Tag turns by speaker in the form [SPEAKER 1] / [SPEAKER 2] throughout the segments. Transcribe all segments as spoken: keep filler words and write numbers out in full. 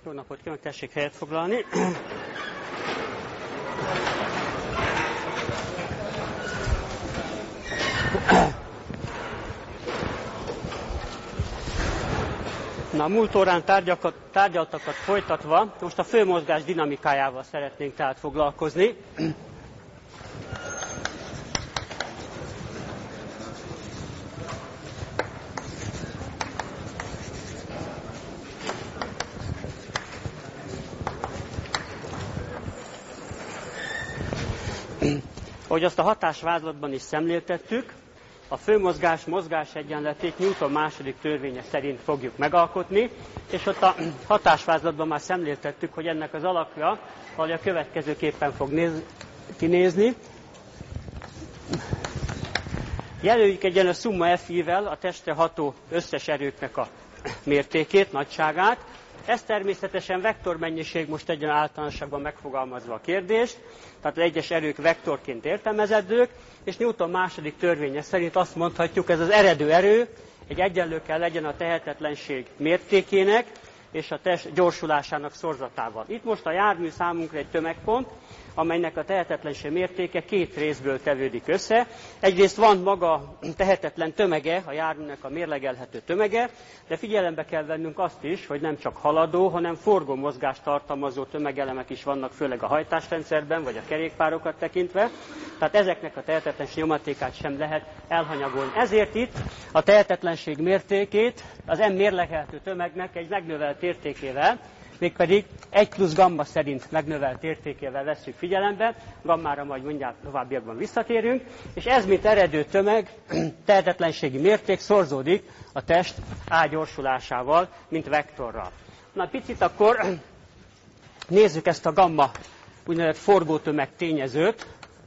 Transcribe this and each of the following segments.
[SPEAKER 1] Jó napot kívánok, tessék helyet foglalni. Na, a múlt órán tárgyakat, tárgyaltakat folytatva, most a főmozgás dinamikájával szeretnénk tehát foglalkozni. Ahogy azt a hatásvázlatban is szemléltettük, a főmozgás mozgás egyenletét Newton második törvénye szerint fogjuk megalkotni, és ott a hatásvázlatban már szemléltettük, hogy ennek az alakja, ahogy a következőképpen fog néz, kinézni. Jelöljük egyenlő szumma Fi-vel a testre ható összes erőknek a mértékét, nagyságát. Ez természetesen vektormennyiség, most egyen általánosságban megfogalmazva a kérdést, tehát az egyes erők vektorként értelmezendők, és Newton második törvénye szerint azt mondhatjuk, ez az eredő erő egy egyenlő kell legyen a tehetetlenség mértékének és a test gyorsulásának szorzatával. Itt most a jármű számunkra egy tömegpont, amelynek a tehetetlenség mértéke két részből tevődik össze. Egyrészt van maga tehetetlen tömege, a járműnek a mérlegelhető tömege, de figyelembe kell vennünk azt is, hogy nem csak haladó, hanem forgó mozgást tartalmazó tömegelemek is vannak, főleg a hajtásrendszerben, vagy a kerékpárokat tekintve. Tehát ezeknek a tehetetlenség nyomatékát sem lehet elhanyagolni. Ezért itt a tehetetlenség mértékét az M mérlegelhető tömegnek egy megnövelt értékével, mégpedig egy plusz gamma szerint megnövelt értékével vesszük figyelembe, gammára majd mindjárt továbbiakban visszatérünk, és ez, mint eredő tömeg, tehetetlenségi mérték szorzódik a test A gyorsulásával, mint vektorral. Na, picit akkor nézzük ezt a gamma úgynevezett forgótömeg tényezőt.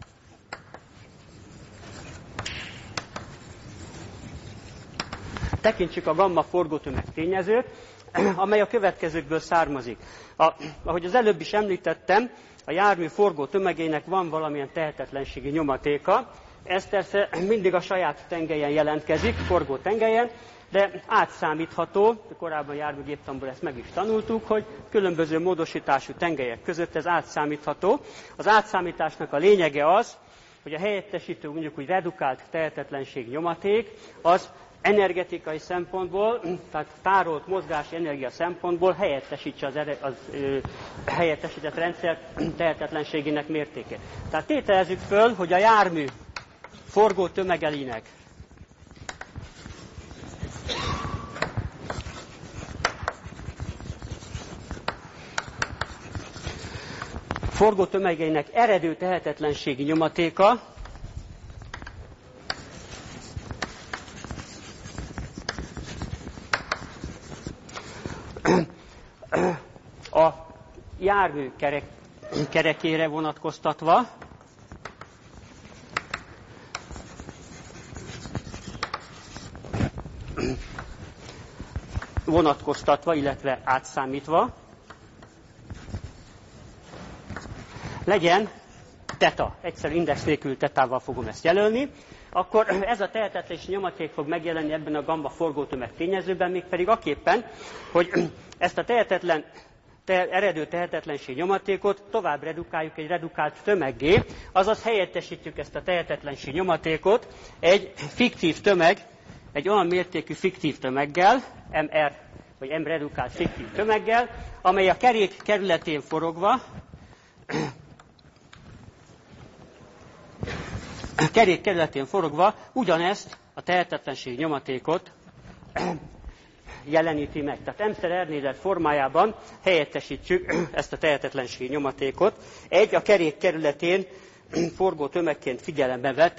[SPEAKER 1] Tekintsük a gamma forgótömeg tényezőt, amely a következőkből származik. A, ahogy az előbb is említettem, a jármű forgó tömegének van valamilyen tehetetlenségi nyomatéka. Ez persze mindig a saját tengelyen jelentkezik, forgó tengelyen, de átszámítható, korábban járműgéptanból ezt meg is tanultuk, hogy különböző módosítású tengelyek között ez átszámítható. Az átszámításnak a lényege az, hogy a helyettesítő, mondjuk úgy redukált tehetetlenség nyomaték, az energetikai szempontból, tehát tárolt mozgási energia szempontból helyettesítse az, ere, az ö, helyettesített rendszer tehetetlenségének mértékét. Tehát tételezzük föl, hogy a jármű forgó tömegelének forgó tömegeinek eredő tehetetlenségi nyomatéka a jármű kerek, kerekére vonatkoztatva vonatkoztatva, illetve átszámítva legyen teta, egyszerű index nélkül tetával fogom ezt jelölni, akkor ez a tehetetlenség nyomaték fog megjelenni ebben a gamma forgótömeg tényezőben, mégpedig aképpen, hogy ezt a tehetetlen, te, eredő tehetetlenség nyomatékot tovább redukáljuk egy redukált tömeggé, azaz helyettesítjük ezt a tehetetlenség nyomatékot egy fiktív tömeg, egy olyan mértékű fiktív tömeggel, Mr, vagy M redukált fiktív tömeggel, amely a kerék kerületén forogva, a kerék kerületén forogva ugyanezt a tehetetlenség nyomatékot jeleníti meg. Tehát M-szer R négyzet formájában helyettesítjük ezt a tehetetlenség nyomatékot egy a kerék kerületén forgó tömegként figyelembe vett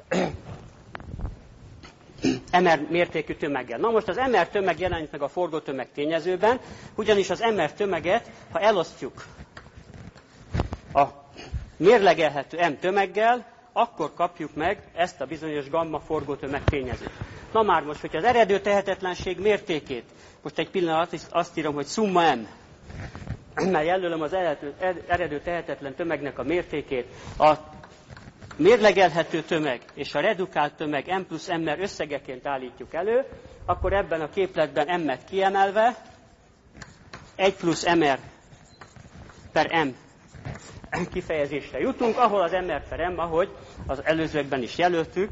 [SPEAKER 1] Mr mértékű tömeggel. Na most az Mr tömeg jelenik meg a forgótömeg tényezőben, ugyanis az Mr tömeget, ha elosztjuk a mérlegelhető M tömeggel, akkor kapjuk meg ezt a bizonyos gamma forgótömeg tényezőt. Na már most, hogyha az eredő tehetetlenség mértékét, most egy pillanat azt írom, hogy szumma M, mert jelölöm az eredő, eredő tehetetlen tömegnek a mértékét, a mérlegelhető tömeg és a redukált tömeg M plusz M-mer összegeként állítjuk elő, akkor ebben a képletben M-et kiemelve egy plusz mr per m kifejezésre jutunk, ahol az mr per m, ahogy az előzőekben is jelöltük,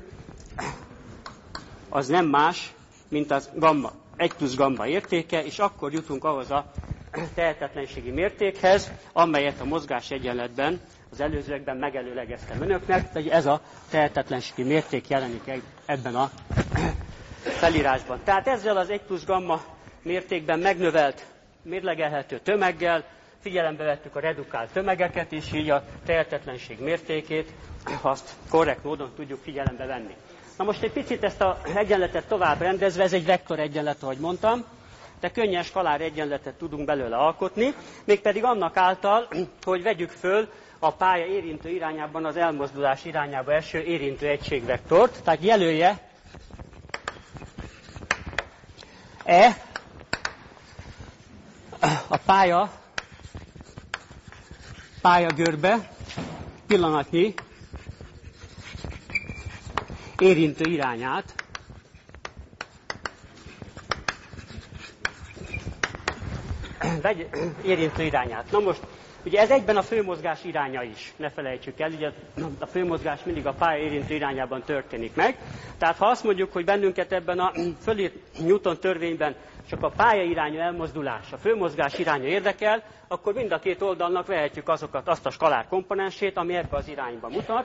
[SPEAKER 1] az nem más, mint az gamma, egy plusz gamma értéke, és akkor jutunk ahhoz a tehetetlenségi mértékhez, amelyet a mozgás egyenletben az előzőekben megelőlegeztem önöknek, tehát ez a tehetetlenségi mérték jelenik ebben a felírásban. Tehát ezzel az egy plusz gamma mértékben megnövelt, mérlegelhető tömeggel figyelembe vettük a redukált tömegeket, és így a tehetetlenség mértékét, azt korrekt módon tudjuk figyelembe venni. Na most egy picit ezt az egyenletet tovább rendezve, ez egy vektor egyenlet, ahogy mondtam, de könnyen skalár egyenletet tudunk belőle alkotni, mégpedig annak által, hogy vegyük föl a pálya érintő irányában az elmozdulás irányába eső érintő egységvektort, tehát jelölje E a pálya pályagörbe pillanatnyi érintő irányát, vegy, érintő irányát. Na most, ugye ez egyben a főmozgás iránya is, ne felejtsük el, ugye a főmozgás mindig a pálya érintő irányában történik meg. Tehát ha azt mondjuk, hogy bennünket ebben a fölírt Newton törvényben csak a pálya irányú elmozdulás, a főmozgás iránya érdekel, akkor mind a két oldalnak vehetjük azokat, azt a skalár komponensét, ami ebbe az irányba mutat.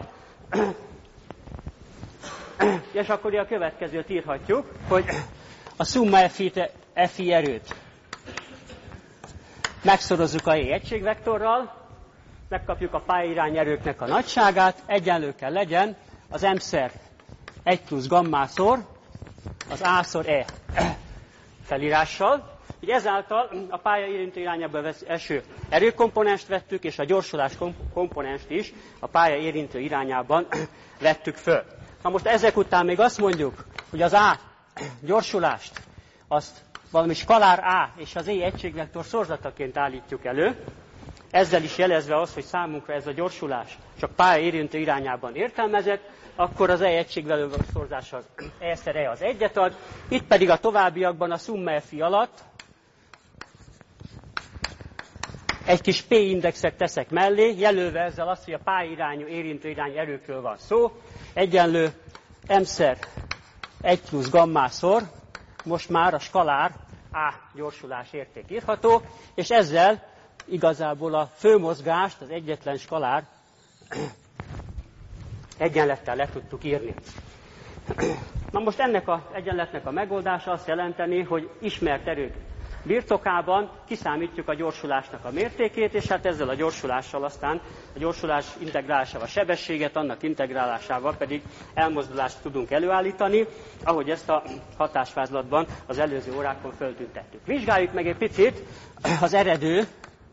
[SPEAKER 1] És akkor a következőt írhatjuk, hogy a szumma fi erőt megszorozzuk a E egységvektorral, megkapjuk a pályairányi erőknek a nagyságát, egyenlő kell legyen az M-szer egy plusz gammaszor az A-szor E felírással. Így ezáltal a pálya érintő irányába eső erőkomponenst vettük, és a gyorsulás komponenst is a pálya érintő irányában vettük föl. Na most ezek után még azt mondjuk, hogy az A gyorsulást, azt valami skalár A és az E egységvektor szorzataként állítjuk elő, ezzel is jelezve az, hogy számunkra ez a gyorsulás csak pálya érintő irányában értelmezett, akkor az E egységvektor szorzása az E-szer E az egyet ad, itt pedig a továbbiakban a szumma fi alatt egy kis P-indexet teszek mellé, jelölve ezzel azt, hogy a pályirányú érintő irányú erőkről van szó, egyenlő M-szer egy plusz gammaszor, most már a skalár A gyorsulás érték írható, és ezzel igazából a főmozgást, az egyetlen skalár egyenlettel le tudtuk írni. Na most ennek az egyenletnek a megoldása azt jelenteni, hogy ismert erők birtokában kiszámítjuk a gyorsulásnak a mértékét, és hát ezzel a gyorsulással aztán a gyorsulás integrálásával a sebességet, annak integrálásával pedig elmozdulást tudunk előállítani, ahogy ezt a hatásvázlatban az előző órákon föltüntettük. Vizsgáljuk meg egy picit az eredő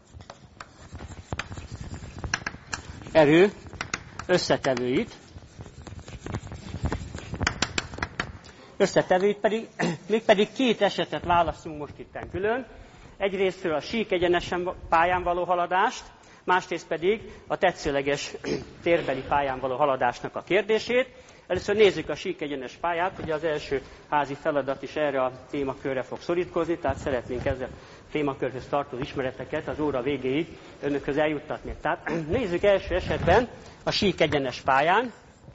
[SPEAKER 1] erő összetevőit. Összetevőit pedig, mégpedig két esetet választunk most itten külön. Egyrésztről a sík egyenesen pályán való haladást, másrészt pedig a tetszőleges térbeli pályán való haladásnak a kérdését. Először nézzük a sík egyenes pályát, ugye az első házi feladat is erre a témakörre fog szorítkozni, tehát szeretnénk ezzel a témakörhöz tartozó ismereteket az óra végéig önökhöz eljuttatni. Tehát nézzük első esetben a sík egyenes pályán.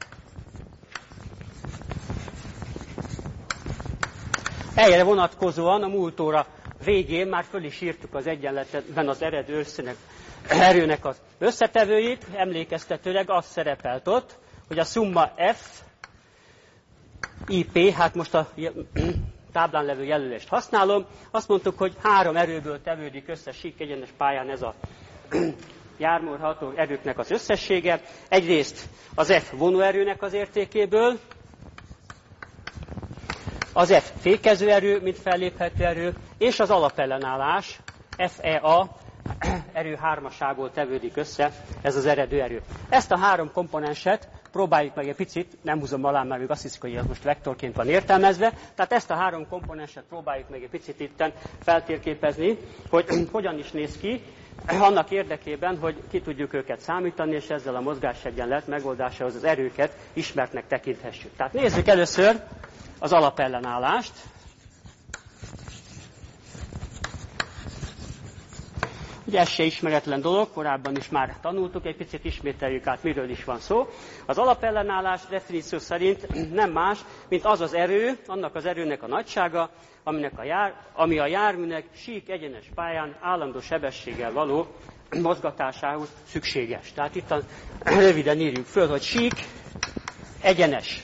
[SPEAKER 1] Erre vonatkozóan a múlt óra végén már föl is írtuk az egyenletben az eredő összenek, erőnek az összetevőit, emlékeztetőleg az szerepelt ott, hogy a szumma F, I P, hát most a táblán levő jelölést használom, azt mondtuk, hogy három erőből tevődik össze sík egyenes pályán ez a járműható erőknek az összessége. Egyrészt az F vonóerőnek az értékéből, az F fékező erő, mint felléphető erő, és az alapellenállás F E A erő hármasából tevődik össze ez az eredő erő. Ezt a három komponenset próbáljuk meg egy picit, nem húzom alá, mert még azt hiszik, hogy ez most vektorként van értelmezve, tehát ezt a három komponenset próbáljuk meg egy picit itten feltérképezni, hogy hogyan is néz ki, annak érdekében, hogy ki tudjuk őket számítani, és ezzel a mozgásegyenlet megoldásához az erőket ismertnek tekinthessük. Tehát nézzük először az alapellenállást. Ugye ez se ismeretlen dolog, korábban is már tanultuk, egy picit ismételjük át, miről is van szó. Az alapellenállás definíció szerint nem más, mint az az erő, annak az erőnek a nagysága, aminek a jár, ami a járműnek sík egyenes pályán állandó sebességgel való mozgatásához szükséges. Tehát itt a, röviden írjuk föl, hogy sík egyenes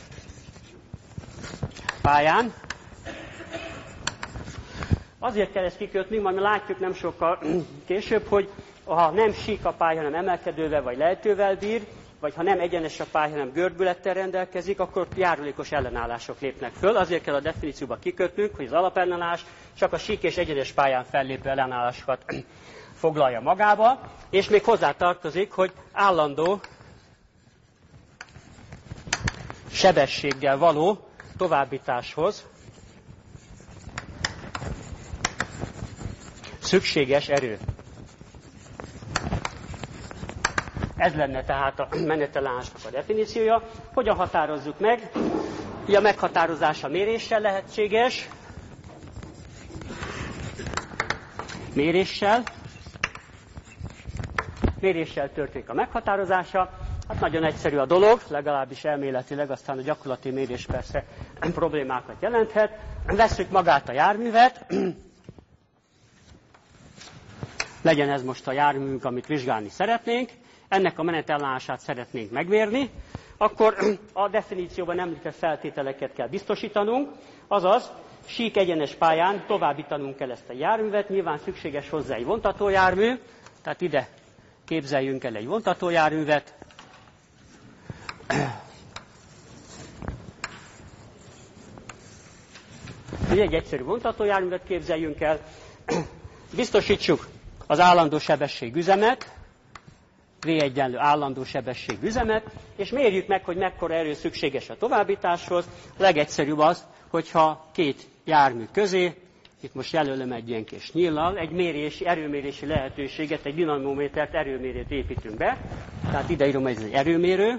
[SPEAKER 1] pályán. Azért kell ezt kikötni, majd látjuk nem sokkal később, hogy ha nem sík a pálya, hanem emelkedővel vagy lejtővel bír, vagy ha nem egyenes a pálya, hanem görbülettel rendelkezik, akkor járulékos ellenállások lépnek föl. Azért kell a definícióba kikötnünk, hogy az alapellenállás csak a sík és egyenes pályán fellépő ellenállásokat foglalja magába, és még hozzá tartozik, hogy állandó sebességgel való továbbításhoz szükséges erő. Ez lenne tehát a menetellenállásnak a definíciója. Hogyan határozzuk meg? Ugye a meghatározása méréssel lehetséges. Méréssel. Méréssel történik a meghatározása. Hát nagyon egyszerű a dolog, legalábbis elméletileg, aztán a gyakorlati mérés persze problémákat jelenthet. Vesszük magát a járművet. Legyen ez most a járművünk, amit vizsgálni szeretnénk. Ennek a menetellenállását szeretnénk megmérni, akkor a definícióban említett feltételeket kell biztosítanunk, azaz sík egyenes pályán továbbítanunk kell ezt a járművet, nyilván szükséges hozzá egy vontatójármű, tehát ide képzeljünk el egy vontatójárművet. Egy egyszerű vontatójárművet képzeljünk el, biztosítsuk az állandó sebességüzemet, V egyenlő állandó sebességüzemet, és mérjük meg, hogy mekkora erő szükséges a továbbításhoz. A legegyszerűbb az, hogyha két jármű közé, itt most jelölöm egy ilyen kis nyíllal, egy mérési, erőmérési lehetőséget, egy dinamométert, erőmérőt építünk be. Tehát ide írom, ez egy erőmérő.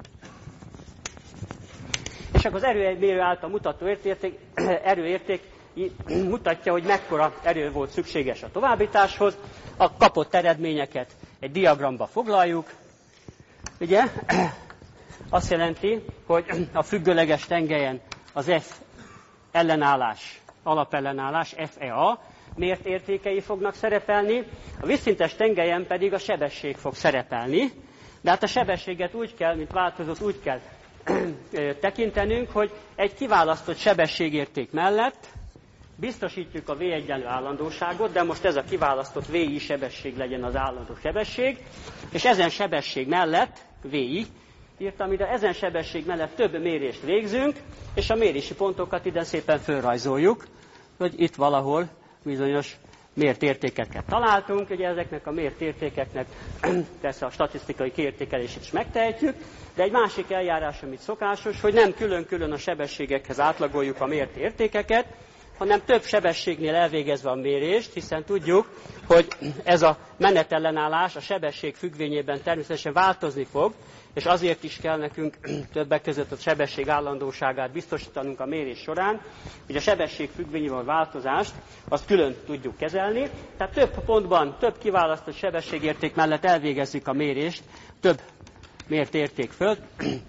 [SPEAKER 1] És akkor az erőmérő által mutató érték, erőérték mutatja, hogy mekkora erő volt szükséges a továbbításhoz. A kapott eredményeket egy diagramba foglaljuk. Ugye azt jelenti, hogy a függőleges tengelyen az F ellenállás, alapellenállás, F E A mért értékei fognak szerepelni, a vízszintes tengelyen pedig a sebesség fog szerepelni. De hát a sebességet úgy kell, mint változott, úgy kell tekintenünk, hogy egy kiválasztott sebességérték mellett biztosítjuk a V egyenlő állandóságot, de most ez a kiválasztott V I sebesség legyen az állandó sebesség, és ezen sebesség mellett, V I, írtam ide, ezen sebesség mellett több mérést végzünk, és a mérési pontokat ide szépen fölrajzoljuk, hogy itt valahol bizonyos mért értékeket találtunk, ugye ezeknek a mért értékeknek persze a statisztikai kiértékelését is megtehetjük, de egy másik eljárás, amit szokásos, hogy nem külön-külön a sebességekhez átlagoljuk a mért értékeket, hanem több sebességnél elvégezve a mérést, hiszen tudjuk, hogy ez a menetellenállás a sebesség függvényében természetesen változni fog, és azért is kell nekünk többek között a sebesség állandóságát biztosítanunk a mérés során, hogy a sebesség függvényében a változást azt külön tudjuk kezelni. Tehát több pontban, több kiválasztott sebességérték mellett elvégezzük a mérést, több mért érték föl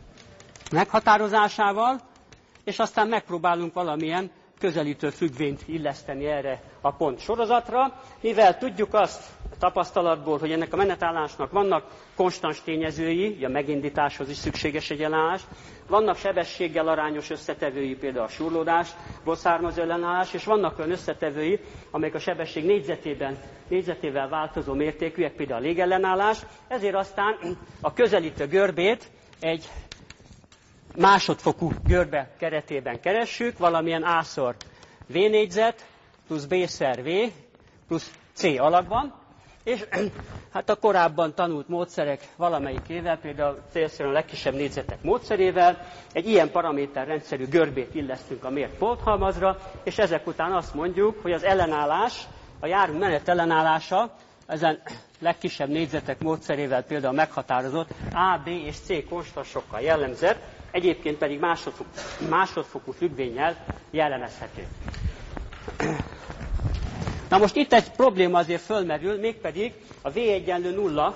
[SPEAKER 1] meghatározásával, és aztán megpróbálunk valamilyen közelítő függvényt illeszteni erre a pont sorozatra, mivel tudjuk azt tapasztalatból, hogy ennek a menetállásnak vannak konstans tényezői, a megindításhoz is szükséges egy ellenállás, vannak sebességgel arányos összetevői, például a súrlódásból származó ellenállás, és vannak olyan összetevői, amelyek a sebesség négyzetében, négyzetével változó mértékűek, például a légellenállás, ezért aztán a közelítő görbét egy másodfokú görbe keretében keressük, valamilyen A-szor V négyzet plusz B-szer V plusz C alakban, és hát a korábban tanult módszerek valamelyikével, például célszerűen a legkisebb négyzetek módszerével egy ilyen paraméterrendszerű görbét illesztünk a mért polthalmazra, és ezek után azt mondjuk, hogy az ellenállás, a jármű menet ellenállása ezen legkisebb négyzetek módszerével például meghatározott A, B és C konstansokkal jellemzett, egyébként pedig másodfokú, másodfokú függvénnyel jellemezhető. Na most itt egy probléma azért fölmerül, mégpedig a V egyenlő nulla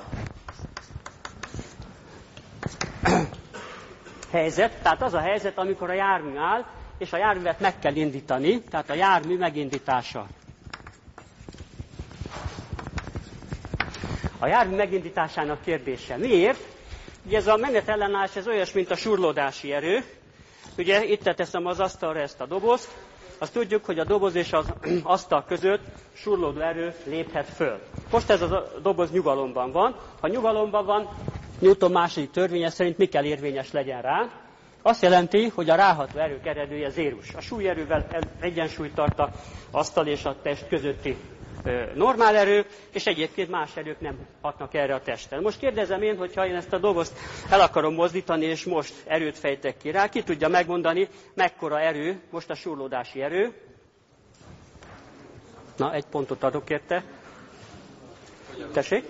[SPEAKER 1] helyzet, tehát az a helyzet, amikor a jármű áll, és a járművet meg kell indítani, tehát a jármű megindítása. A jármű megindításának kérdése. Miért? Ugye ez a menetellenállás, ez olyas, mint a surlódási erő. Ugye itt teszem az asztalra ezt a dobozt, azt tudjuk, hogy a doboz és az asztal között surlódó erő léphet föl. Most ez a doboz nyugalomban van. Ha nyugalomban van, Newton második törvénye szerint mi kell érvényes legyen rá? Azt jelenti, hogy a ráható erők eredője zérus. A súlyerővel egyensúlyt tart az asztal és a test közötti normál erő, és egyébként más erők nem hatnak erre a testre. Most kérdezem én, hogyha én ezt a dobozt el akarom mozdítani, és most erőt fejtek ki rá, ki tudja megmondani, mekkora erő, most a surlódási erő. Na, egy pontot adok érte. Tessék?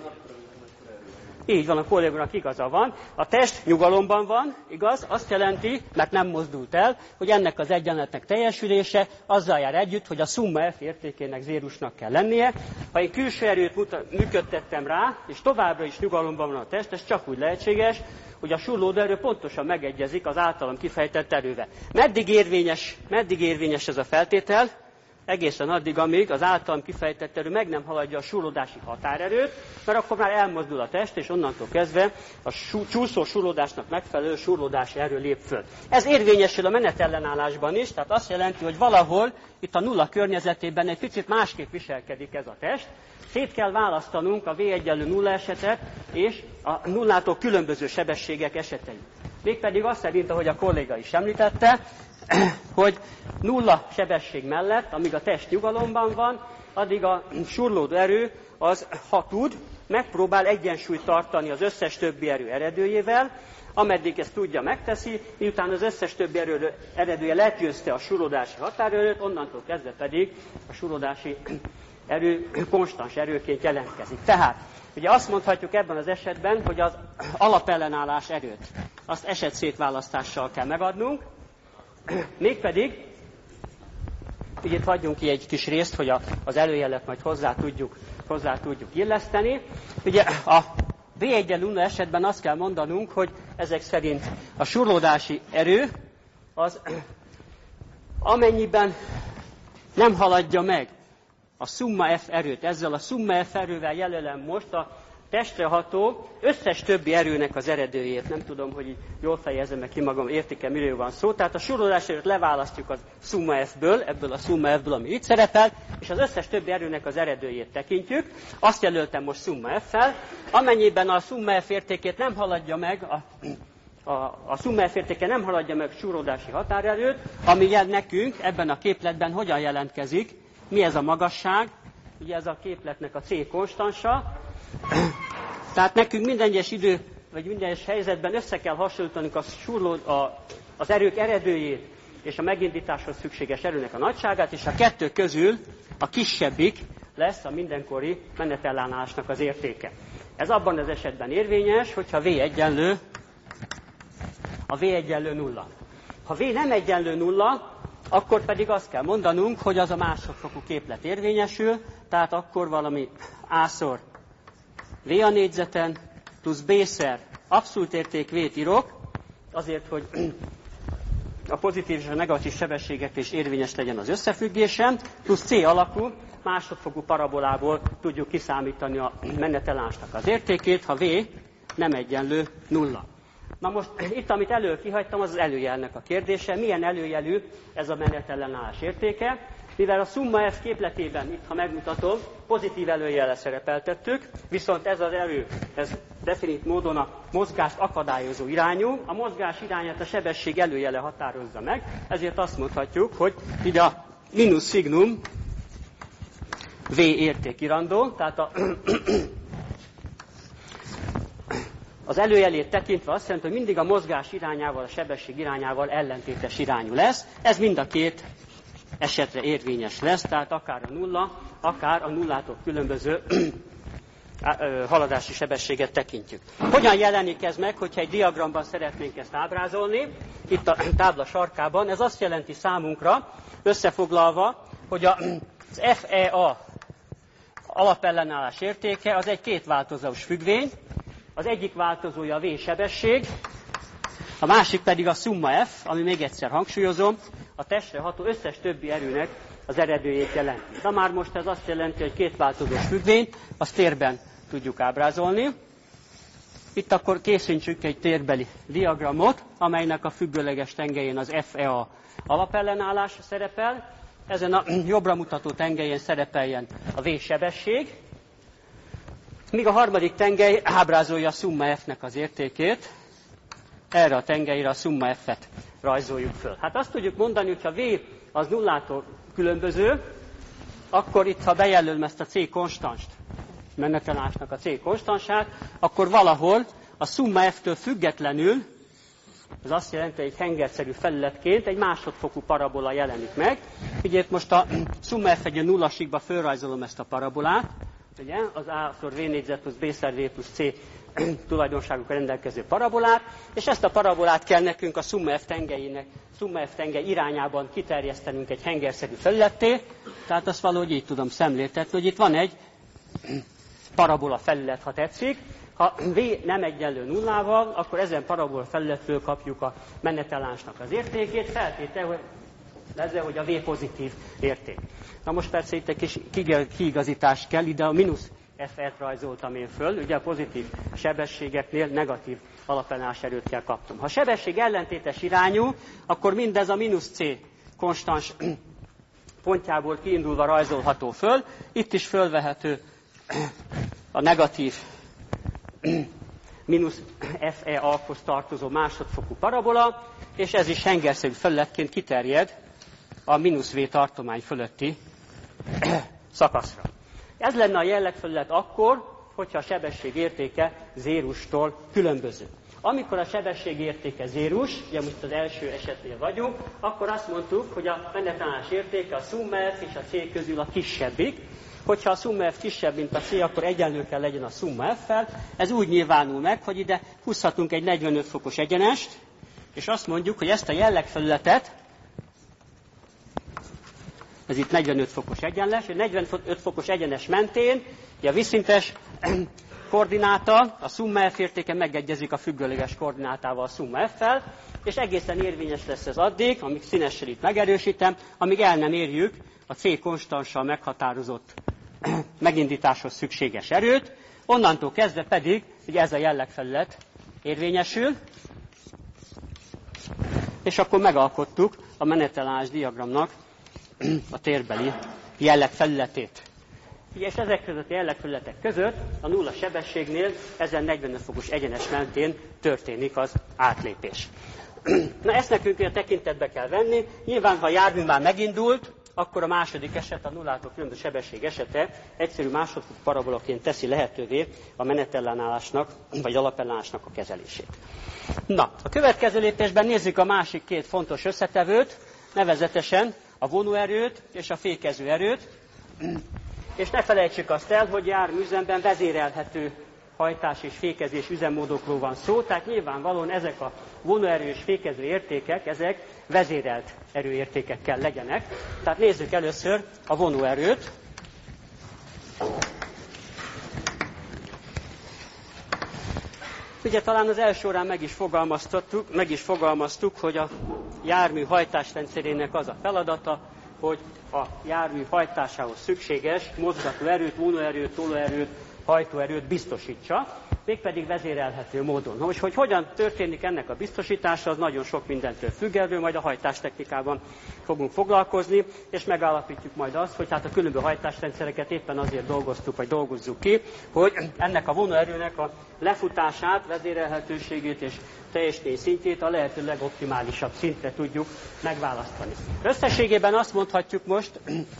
[SPEAKER 1] Így van, a kollégának igaza van. A test nyugalomban van, igaz? Azt jelenti, mert nem mozdult el, hogy ennek az egyenletnek teljesülése azzal jár együtt, hogy a szumma F értékének zérusnak kell lennie. Ha én külső erőt mutat, működtettem rá, és továbbra is nyugalomban van a test, ez csak úgy lehetséges, hogy a surlódó erő pontosan megegyezik az általam kifejtett erővel. Meddig érvényes, meddig érvényes ez a feltétel? Egészen addig, amíg az általam kifejtett erő meg nem haladja a surlódási határerőt, mert akkor már elmozdul a test, és onnantól kezdve a csúszó surlódásnak megfelelő surlódási erő lép föl. Ez érvényesül a menetellenállásban is, tehát azt jelenti, hogy valahol itt a nulla környezetében egy picit másképp viselkedik ez a test. Szét kell választanunk a V egyenlő nulla esetet és a nullától különböző sebességek eseteit. Mégpedig azt szerint, ahogy a kolléga is említette, hogy nulla sebesség mellett, amíg a test nyugalomban van, addig a surlódó erő az, ha tud, megpróbál egyensúlyt tartani az összes többi erő eredőjével, ameddig ezt tudja, megteszi, miután az összes többi erő eredője legyőzte a surlódási határerőt, onnantól kezdve pedig a surlódási erő konstans erőként jelentkezik. Tehát, ugye azt mondhatjuk ebben az esetben, hogy az alapellenállás erőt, azt esetszétválasztással kell megadnunk, mégpedig, ugye itt hagyjunk ki egy kis részt, hogy a, az előjelet majd hozzá tudjuk, hozzá tudjuk illeszteni. Ugye a V egyenlő nulla esetben azt kell mondanunk, hogy ezek szerint a surlódási erő az amennyiben nem haladja meg a szumma F erőt, ezzel a szumma F erővel jelölem most a testre ható összes többi erőnek az eredőjét. Nem tudom, hogy így jól fejezem meg ki magam, értik-e, miről van szó. Tehát a surlódás erőt leválasztjuk a szumma F-ből, ebből a szumma F-ből, ami itt szerepel, és az összes többi erőnek az eredőjét tekintjük. Azt jelöltem most szumma F-fel. Amennyiben a szumma F értékét nem haladja meg, a, a, a szumma F értéke nem haladja meg a surlódási határerőt, ami jel nekünk ebben a képletben hogyan jelentkezik, mi ez a magasság, ugye ez a képletnek a C konstansa. Tehát nekünk minden egyes idő, vagy minden egyes helyzetben össze kell hasonlítanunk a surló, a, az erők eredőjét és a megindításhoz szükséges erőnek a nagyságát, és a kettő közül a kisebbik lesz a mindenkori menetellenállásnak az értéke. Ez abban az esetben érvényes, hogyha V egyenlő, a V egyenlő nulla. Ha V nem egyenlő nulla, akkor pedig azt kell mondanunk, hogy az a másodfokú képlet érvényesül, tehát akkor valami A-szor V a négyzeten, plusz B-szer abszolút érték V-t írok, azért, hogy a pozitív és a negatív sebességek is érvényes legyen az összefüggésem, plusz C alakú másodfokú parabolából tudjuk kiszámítani a menetellenállásnak az értékét, ha V nem egyenlő nulla. Na most itt, amit elő kihagytam, az az előjelnek a kérdése. Milyen előjelű ez a menetellenállás értéke? Mivel a szumma F képletében, itt ha megmutatom, pozitív előjellel szerepeltettük, viszont ez az erő, ez definit módon a mozgást akadályozó irányú, a mozgás irányát a sebesség előjele határozza meg, ezért azt mondhatjuk, hogy így a mínusz szignum V értékirandó, tehát a az előjelét tekintve azt jelenti, hogy mindig a mozgás irányával, a sebesség irányával ellentétes irányú lesz. Ez mind a két esetre érvényes lesz, tehát akár a nulla, akár a nullától különböző haladási sebességet tekintjük. Hogyan jelenik ez meg, hogyha egy diagramban szeretnénk ezt ábrázolni? Itt a tábla sarkában. Ez azt jelenti számunkra, összefoglalva, hogy az F E A alapellenállás értéke az egy két változós függvény, az egyik változója a V sebesség, a másik pedig a szumma F, ami még egyszer hangsúlyozom, a testre ható összes többi erőnek az eredőjét jelenti. De már most ez azt jelenti, hogy két változós függvényt, azt térben tudjuk ábrázolni. Itt akkor készítsünk egy térbeli diagramot, amelynek a függőleges tengelyén az F E A alapellenállás szerepel. Ezen a jobbra mutató tengelyén szerepeljen a V sebesség, míg a harmadik tengely ábrázolja a szumma F-nek az értékét. Erre a tengelyre a szumma F-et rajzoljuk föl. Hát azt tudjuk mondani, hogy ha V az nullától különböző, akkor itt, ha bejelölöm ezt a C konstanst, menetelállásnak a C konstansát, akkor valahol a szumma F-től függetlenül, ez azt jelenti, hogy egy hengerszerű felületként egy másodfokú parabola jelenik meg. Ugye itt most a szumma F egy nullasikba fölrajzolom ezt a parabolát, ugye, az A szor V négyzet plusz B szer V plusz C tulajdonságokkal rendelkező parabolát, és ezt a parabolát kell nekünk a szumma F tengelyének, szumma F tengely irányában kiterjesztenünk egy hengerszerű felületté, tehát azt valahogy így tudom szemléltetni, hogy itt van egy parabola felület, ha tetszik. Ha V nem egyenlő nullával, akkor ezen parabola felületről kapjuk a menetellánsnak az értékét, feltétel, ezzel, hogy a V pozitív érték. Na most persze itt egy kis kiigazítást kell, ide a mínusz F-et rajzoltam én föl, ugye a pozitív sebességeknél negatív alapellenállás erőt kell kapnom. Ha a sebesség ellentétes irányú, akkor mindez a mínusz C konstans pontjából kiindulva rajzolható föl. Itt is fölvehető a negatív mínusz F E A-hoz tartozó másodfokú parabola, és ez is hengerszerű felületként kiterjed a mínusz V tartomány fölötti szakaszra. Ez lenne a jellegfelület akkor, hogyha a sebesség értéke zérustól különböző. Amikor a sebesség értéke zérus, ugye most az első esetnél vagyunk, akkor azt mondtuk, hogy a menetellenállás értéke a szumma F és a C közül a kisebbik. Hogyha a szumma F kisebb, mint a C, akkor egyenlő kell legyen a szumma F-fel. Ez úgy nyilvánul meg, hogy ide húzhatunk egy negyvenöt fokos egyenest, és azt mondjuk, hogy ezt a jellegfelületet, ez itt negyvenöt fokos egyenles, egy negyvenöt fokos egyenes mentén, a vízszintes koordináta, a szumma F értéke megegyezik a függőleges koordinátával a szumma F-fel, és egészen érvényes lesz ez addig, amíg színessel itt megerősítem, amíg el nem érjük a C konstanssal meghatározott megindításhoz szükséges erőt, onnantól kezdve pedig, hogy ez a jellegfelület érvényesül, és akkor megalkottuk a menetellenállás diagramnak a térbeli jellegfelületét. És ezek között a jellegfelületek között a nulla sebességnél ezen negyvenöt fokos egyenes mentén történik az átlépés. Na ezt nekünk a tekintetbe kell venni. Nyilván, ha a jármű már megindult, akkor a második eset, a nullától különböző sebesség esete egyszerű másodfokú parabolaként teszi lehetővé a menetellenállásnak, vagy alapellenállásnak a kezelését. Na, a következő lépésben nézzük a másik két fontos összetevőt, nevezetesen a vonóerőt és a fékező erőt. És ne felejtsük azt el, hogy járműüzemben vezérelhető hajtás és fékezés üzemmódokról van szó, tehát nyilvánvalóan ezek a vonóerő és fékező értékek, ezek vezérelt erőértékekkel legyenek. Tehát nézzük először a vonóerőt. Ugye talán az első órán meg is fogalmaztuk, meg is fogalmaztuk, hogy a jármű hajtásrendszerének az a feladata, hogy a jármű hajtásához szükséges mozgató erőt, vonóerőt, tolóerőt, hajtóerőt biztosítsa, mégpedig vezérelhető módon. Most, hogy hogyan történik ennek a biztosítása, az nagyon sok mindentől függő, majd a hajtástechnikában fogunk foglalkozni, és megállapítjuk majd azt, hogy hát a különböző hajtásrendszereket éppen azért dolgoztuk, vagy dolgozzuk ki, hogy ennek a vonóerőnek a lefutását, vezérelhetőségét és teljesítmény szintjét a lehető legoptimálisabb szintre tudjuk megválasztani. Összességében azt mondhatjuk most,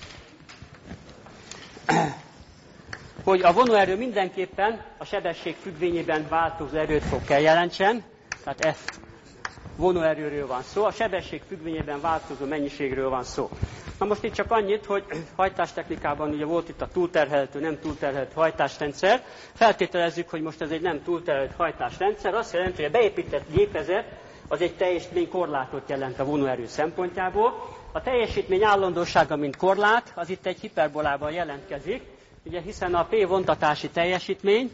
[SPEAKER 1] hogy a vonóerő mindenképpen a sebesség függvényében változó erőt fog kell jelentsen, tehát F vonóerőről van szó, a sebesség függvényében változó mennyiségről van szó. Na most itt csak annyit, hogy hajtástechnikában ugye volt itt a túlterhelhető, nem túlterhelhető hajtásrendszer. Feltételezzük, hogy most ez egy nem túlterhelhető hajtásrendszer. Azt jelenti, hogy a beépített gépezet az egy teljesítménykorlátot jelent a vonóerő szempontjából. A teljesítmény állandósága, mint korlát, az itt egy hiperbolában jelentkezik. ugye hiszen a P vontatási teljesítmény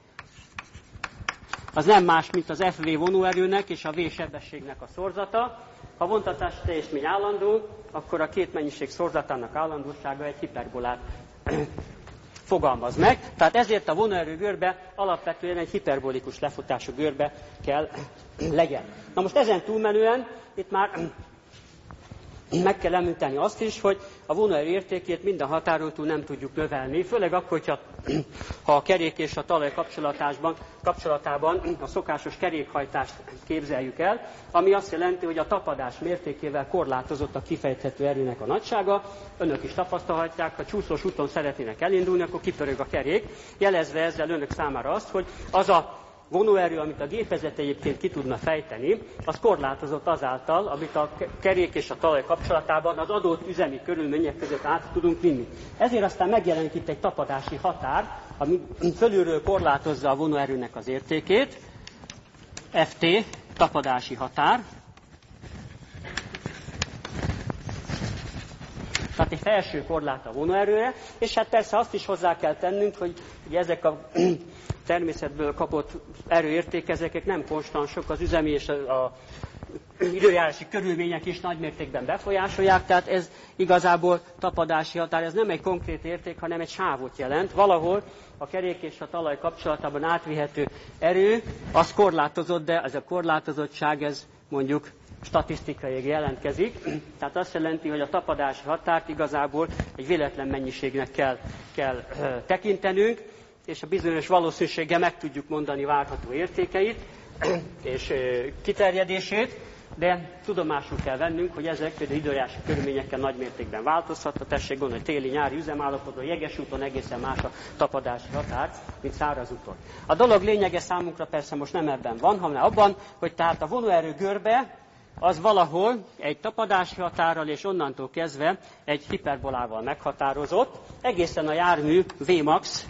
[SPEAKER 1] az nem más, mint az F V vonóerőnek és a V sebességnek a szorzata. Ha a vontatási teljesítmény állandó, akkor a két mennyiség szorzatának állandósága egy hiperbolát fogalmaz meg. Tehát ezért a vonóerő görbe alapvetően egy hiperbolikus lefutású görbe kell legyen. Na most ezen túlmenően itt már meg kell említeni azt is, hogy a vonóerő értékét minden határon túl nem tudjuk növelni, főleg akkor, hogyha ha a kerék és a talaj kapcsolatában, kapcsolatában a szokásos kerékhajtást képzeljük el, ami azt jelenti, hogy a tapadás mértékével korlátozott a kifejthető erőnek a nagysága. Önök is tapasztalhatják, ha csúszós úton szeretnének elindulni, akkor kipörög a kerék, jelezve ezzel önök számára azt, hogy az a vonóerő, amit a gépezet egyébként ki tudna fejteni, az korlátozott azáltal, amit a kerék és a talaj kapcsolatában az adott üzemi körülmények között át tudunk vinni. Ezért aztán megjelenik itt egy tapadási határ, ami fölülről korlátozza a vonóerőnek az értékét, F T, tapadási határ. Tehát egy felső korlát a vonóerőre, és hát persze azt is hozzá kell tennünk, hogy ugye ezek a természetből kapott erőértékezekek nem konstansok, az üzemi és a, a időjárási körülmények is nagymértékben befolyásolják, tehát ez igazából tapadási határ, ez nem egy konkrét érték, hanem egy sávot jelent. Valahol a kerék és a talaj kapcsolatában átvihető erő, az korlátozott, de ez a korlátozottság, ez mondjuk statisztikailag jelentkezik. Tehát azt jelenti, hogy a tapadási határt igazából egy véletlen mennyiségnek kell, kell tekintenünk, és a bizonyos valószínűséggel meg tudjuk mondani várható értékeit és kiterjedését, de tudomásul kell vennünk, hogy ezek például időjárási körülményekkel nagymértékben változhatnak. Tessék gondolni, téli-nyári üzemállapotban, jeges úton egészen más a tapadási határ, mint száraz úton. A dolog lényege számunkra persze most nem ebben van, hanem abban, hogy tehát a vonóerő görbe az valahol egy tapadási határral és onnantól kezdve egy hiperbolával meghatározott, egészen a jármű Vmax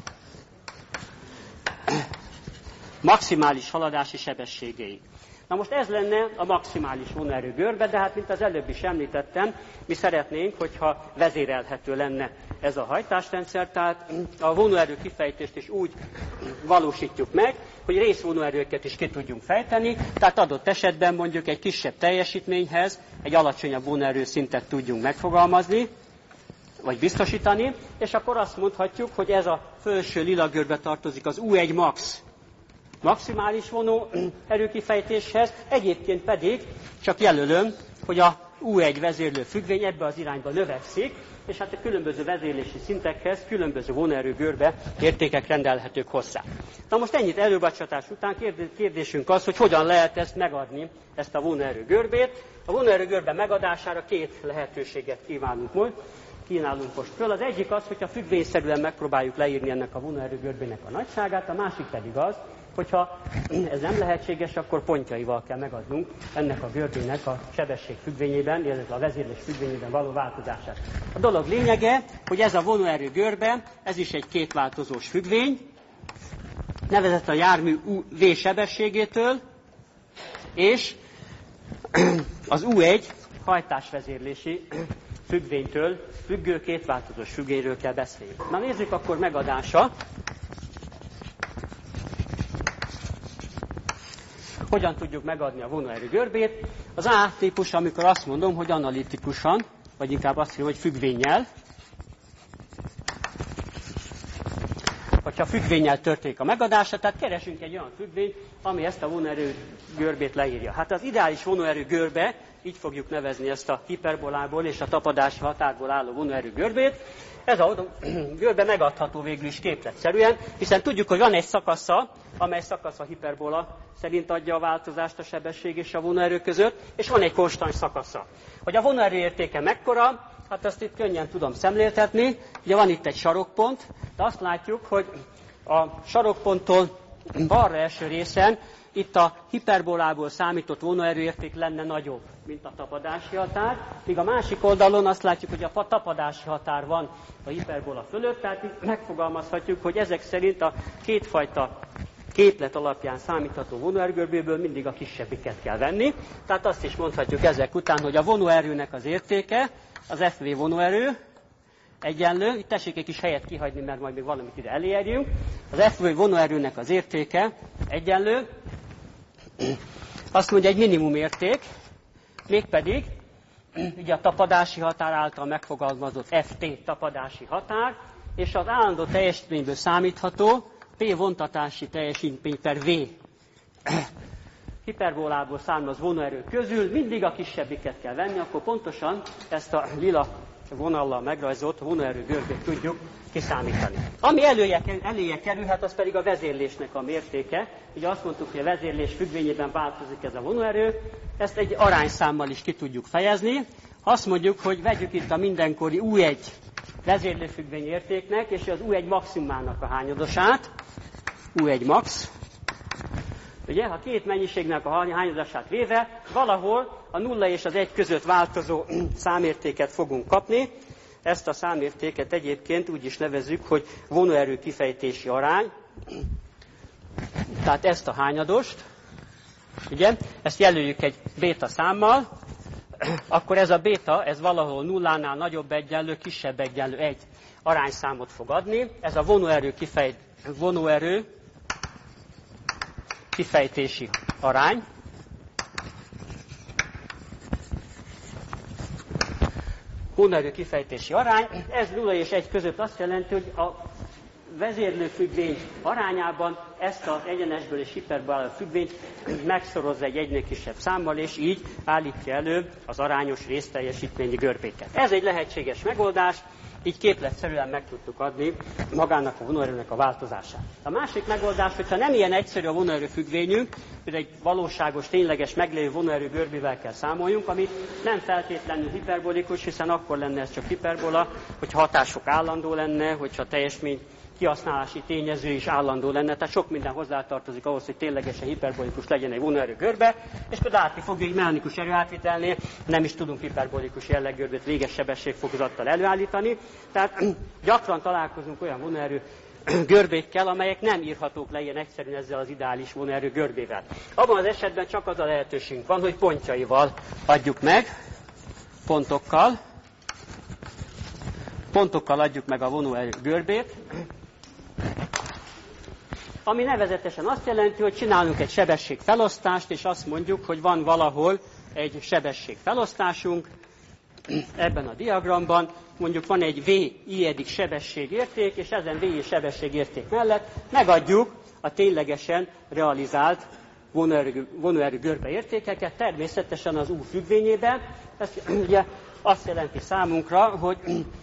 [SPEAKER 1] maximális haladási sebességéig. Na most ez lenne a maximális vonóerő görbe, de hát mint az előbb is említettem, mi szeretnénk, hogyha vezérelhető lenne ez a hajtásrendszer, tehát a vonóerő kifejtést is úgy valósítjuk meg, hogy részvonóerőket is ki tudjunk fejteni, tehát adott esetben mondjuk egy kisebb teljesítményhez egy alacsonyabb vonóerő szintet tudjunk megfogalmazni, vagy biztosítani, és akkor azt mondhatjuk, hogy ez a felső lila görbe tartozik az U egy max maximális vonó erőkifejtéshez, egyébként pedig csak jelölöm, hogy a U egy vezérlő függvény ebbe az irányba növekszik, és hát a különböző vezérlési szintekhez különböző vonóerő görbe értékek rendelhetők hozzá. Na most ennyit előbacsatás után kérdésünk az, hogy hogyan lehet ezt megadni, ezt a vonóerő görbét. A vonóerő görbe megadására két lehetőséget kívánunk majd. Kínálunk most föl. Az egyik az, hogyha függvényszerűen megpróbáljuk leírni ennek a vonóerő görbének a nagyságát, a másik pedig az, hogyha ez nem lehetséges, akkor pontjaival kell megadnunk ennek a görbének a sebesség függvényében, illetve a vezérlés függvényében való változását. A dolog lényege, hogy ez a vonóerő görbe, ez is egy kétváltozós függvény, nevezett a jármű V sebességétől, és az U egy hajtásvezérlési függvénytől függő kétváltozós függvényről kell beszélni. Na nézzük akkor megadása. Hogyan tudjuk megadni a vonóerő görbét? Az A típus, amikor azt mondom, hogy analitikusan, vagy inkább azt mondom, hogy függvénnyel. Hogyha függvénnyel történik a megadása, tehát keresünk egy olyan függvényt, ami ezt a vonóerő görbét leírja. Hát az ideális vonóerő görbe, így fogjuk nevezni ezt a hiperbolából és a tapadási határból álló vonóerő görbét. Ez a görbe megadható végül is képletszerűen, hiszen tudjuk, hogy van egy szakasza, amely szakasz a hiperbola szerint adja a változást a sebesség és a vonóerő között, és van egy konstans szakasza. Hogy a vonóerő értéke mekkora, hát azt itt könnyen tudom szemléltetni. Ugye van itt egy sarokpont, de azt látjuk, hogy a sarokponttól balra eső részen itt a hiperbolából számított vonóerőérték lenne nagyobb, mint a tapadási határ, míg a másik oldalon azt látjuk, hogy a tapadási határ van a hiperbola fölött, tehát itt megfogalmazhatjuk, hogy ezek szerint a kétfajta képlet alapján számítható vonóerőgörbéből mindig a kisebbiket kell venni. Tehát azt is mondhatjuk ezek után, hogy a vonóerőnek az értéke, az F V vonóerő, egyenlő, itt tessék egy kis helyet kihagyni, mert majd még valamit ide elérjünk. Az F vonóerőnek az értéke egyenlő, azt mondja egy minimum érték, mégpedig ugye a tapadási határ által megfogalmazott F T tapadási határ, és az állandó teljesítményből számítható P vontatási teljesítmény per V hiperbolából származó vonóerő közül mindig a kisebbiket kell venni, akkor pontosan ezt a lila vonallal megrajzolt vonóerő görbét tudjuk kiszámítani. Ami elője, eléje kerülhet, az pedig a vezérlésnek a mértéke. Ugye azt mondtuk, hogy a vezérlés függvényében változik ez a vonóerő, ezt egy arányszámmal is ki tudjuk fejezni. Azt mondjuk, hogy vegyük itt a mindenkori U egy vezérlőfüggvény értéknek, és az U egy maximának a hányadosát, U egy max, ugye, ha két mennyiségnek a hányadosát véve, valahol a nulla és az egy között változó számértéket fogunk kapni. Ezt a számértéket egyébként úgy is nevezzük, hogy vonóerő kifejtési arány. Tehát ezt a hányadost, ugye, ezt jelöljük egy béta számmal, akkor ez a béta, ez valahol nullánál nagyobb egyenlő, kisebb egyenlő egy arányszámot fog adni. Ez a vonóerő, kifejt, vonóerő kifejtési arány. Vonóerő kifejtési arány. Ez nulla és egy között azt jelenti, hogy a vezérlőfüggvény arányában ezt az egyenesből és hiperbolával függvényt megszorozza egy egynél kisebb számmal, és így állítja elő az arányos részteljesítményi görbéket. Ez egy lehetséges megoldás, így képletszerűen meg tudtuk adni magának a vonóerőnek a változását. A másik megoldás, hogyha nem ilyen egyszerű a vonóerő függvényünk, hogy egy valóságos, tényleges, meglévő vonóerő görbével kell számoljunk, ami nem feltétlenül hiperbolikus, hiszen akkor lenne ez csak hiperbola, hogyha hatások állandó lenne, hogyha teljesmény kihasználási tényező is állandó lenne, tehát sok minden hozzátartozik ahhoz, hogy ténylegesen hiperbolikus legyen egy vonóerő görbe, és például látni fogja, hogy mechanikus erőátvitelnél nem is tudunk hiperbolikus jelleggörbét véges sebességfokozattal előállítani, tehát gyakran találkozunk olyan vonóerő görbékkel, amelyek nem írhatók le ilyen egyszerűen ezzel az ideális vonóerő görbével. Abban az esetben csak az a lehetőségünk van, hogy pontjaival adjuk meg, pontokkal, pontokkal adjuk meg a vonóerő görbét, ami nevezetesen azt jelenti, hogy csinálunk egy sebességfelosztást, és azt mondjuk, hogy van valahol egy sebességfelosztásunk ebben a diagramban, mondjuk van egy V i-edik sebességérték, és ezen V i sebességérték mellett megadjuk a ténylegesen realizált vonóerő, vonóerő görbe értékeket, természetesen az U függvényében. Ez ugye azt jelenti számunkra, hogy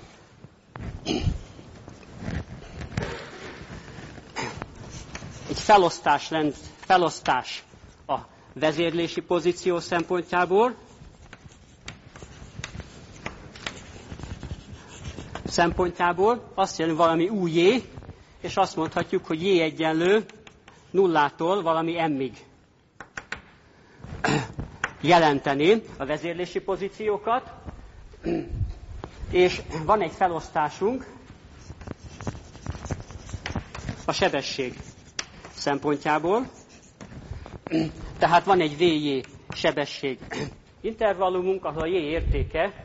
[SPEAKER 1] egy felosztás, lent, felosztás a vezérlési pozíció szempontjából, szempontjából azt jelenti valami U J, és azt mondhatjuk, hogy J egyenlő nullától valami M-ig jelenteni a vezérlési pozíciókat, és van egy felosztásunk a sebesség szempontjából, tehát van egy V J sebesség intervallumunk, ahol a J értéke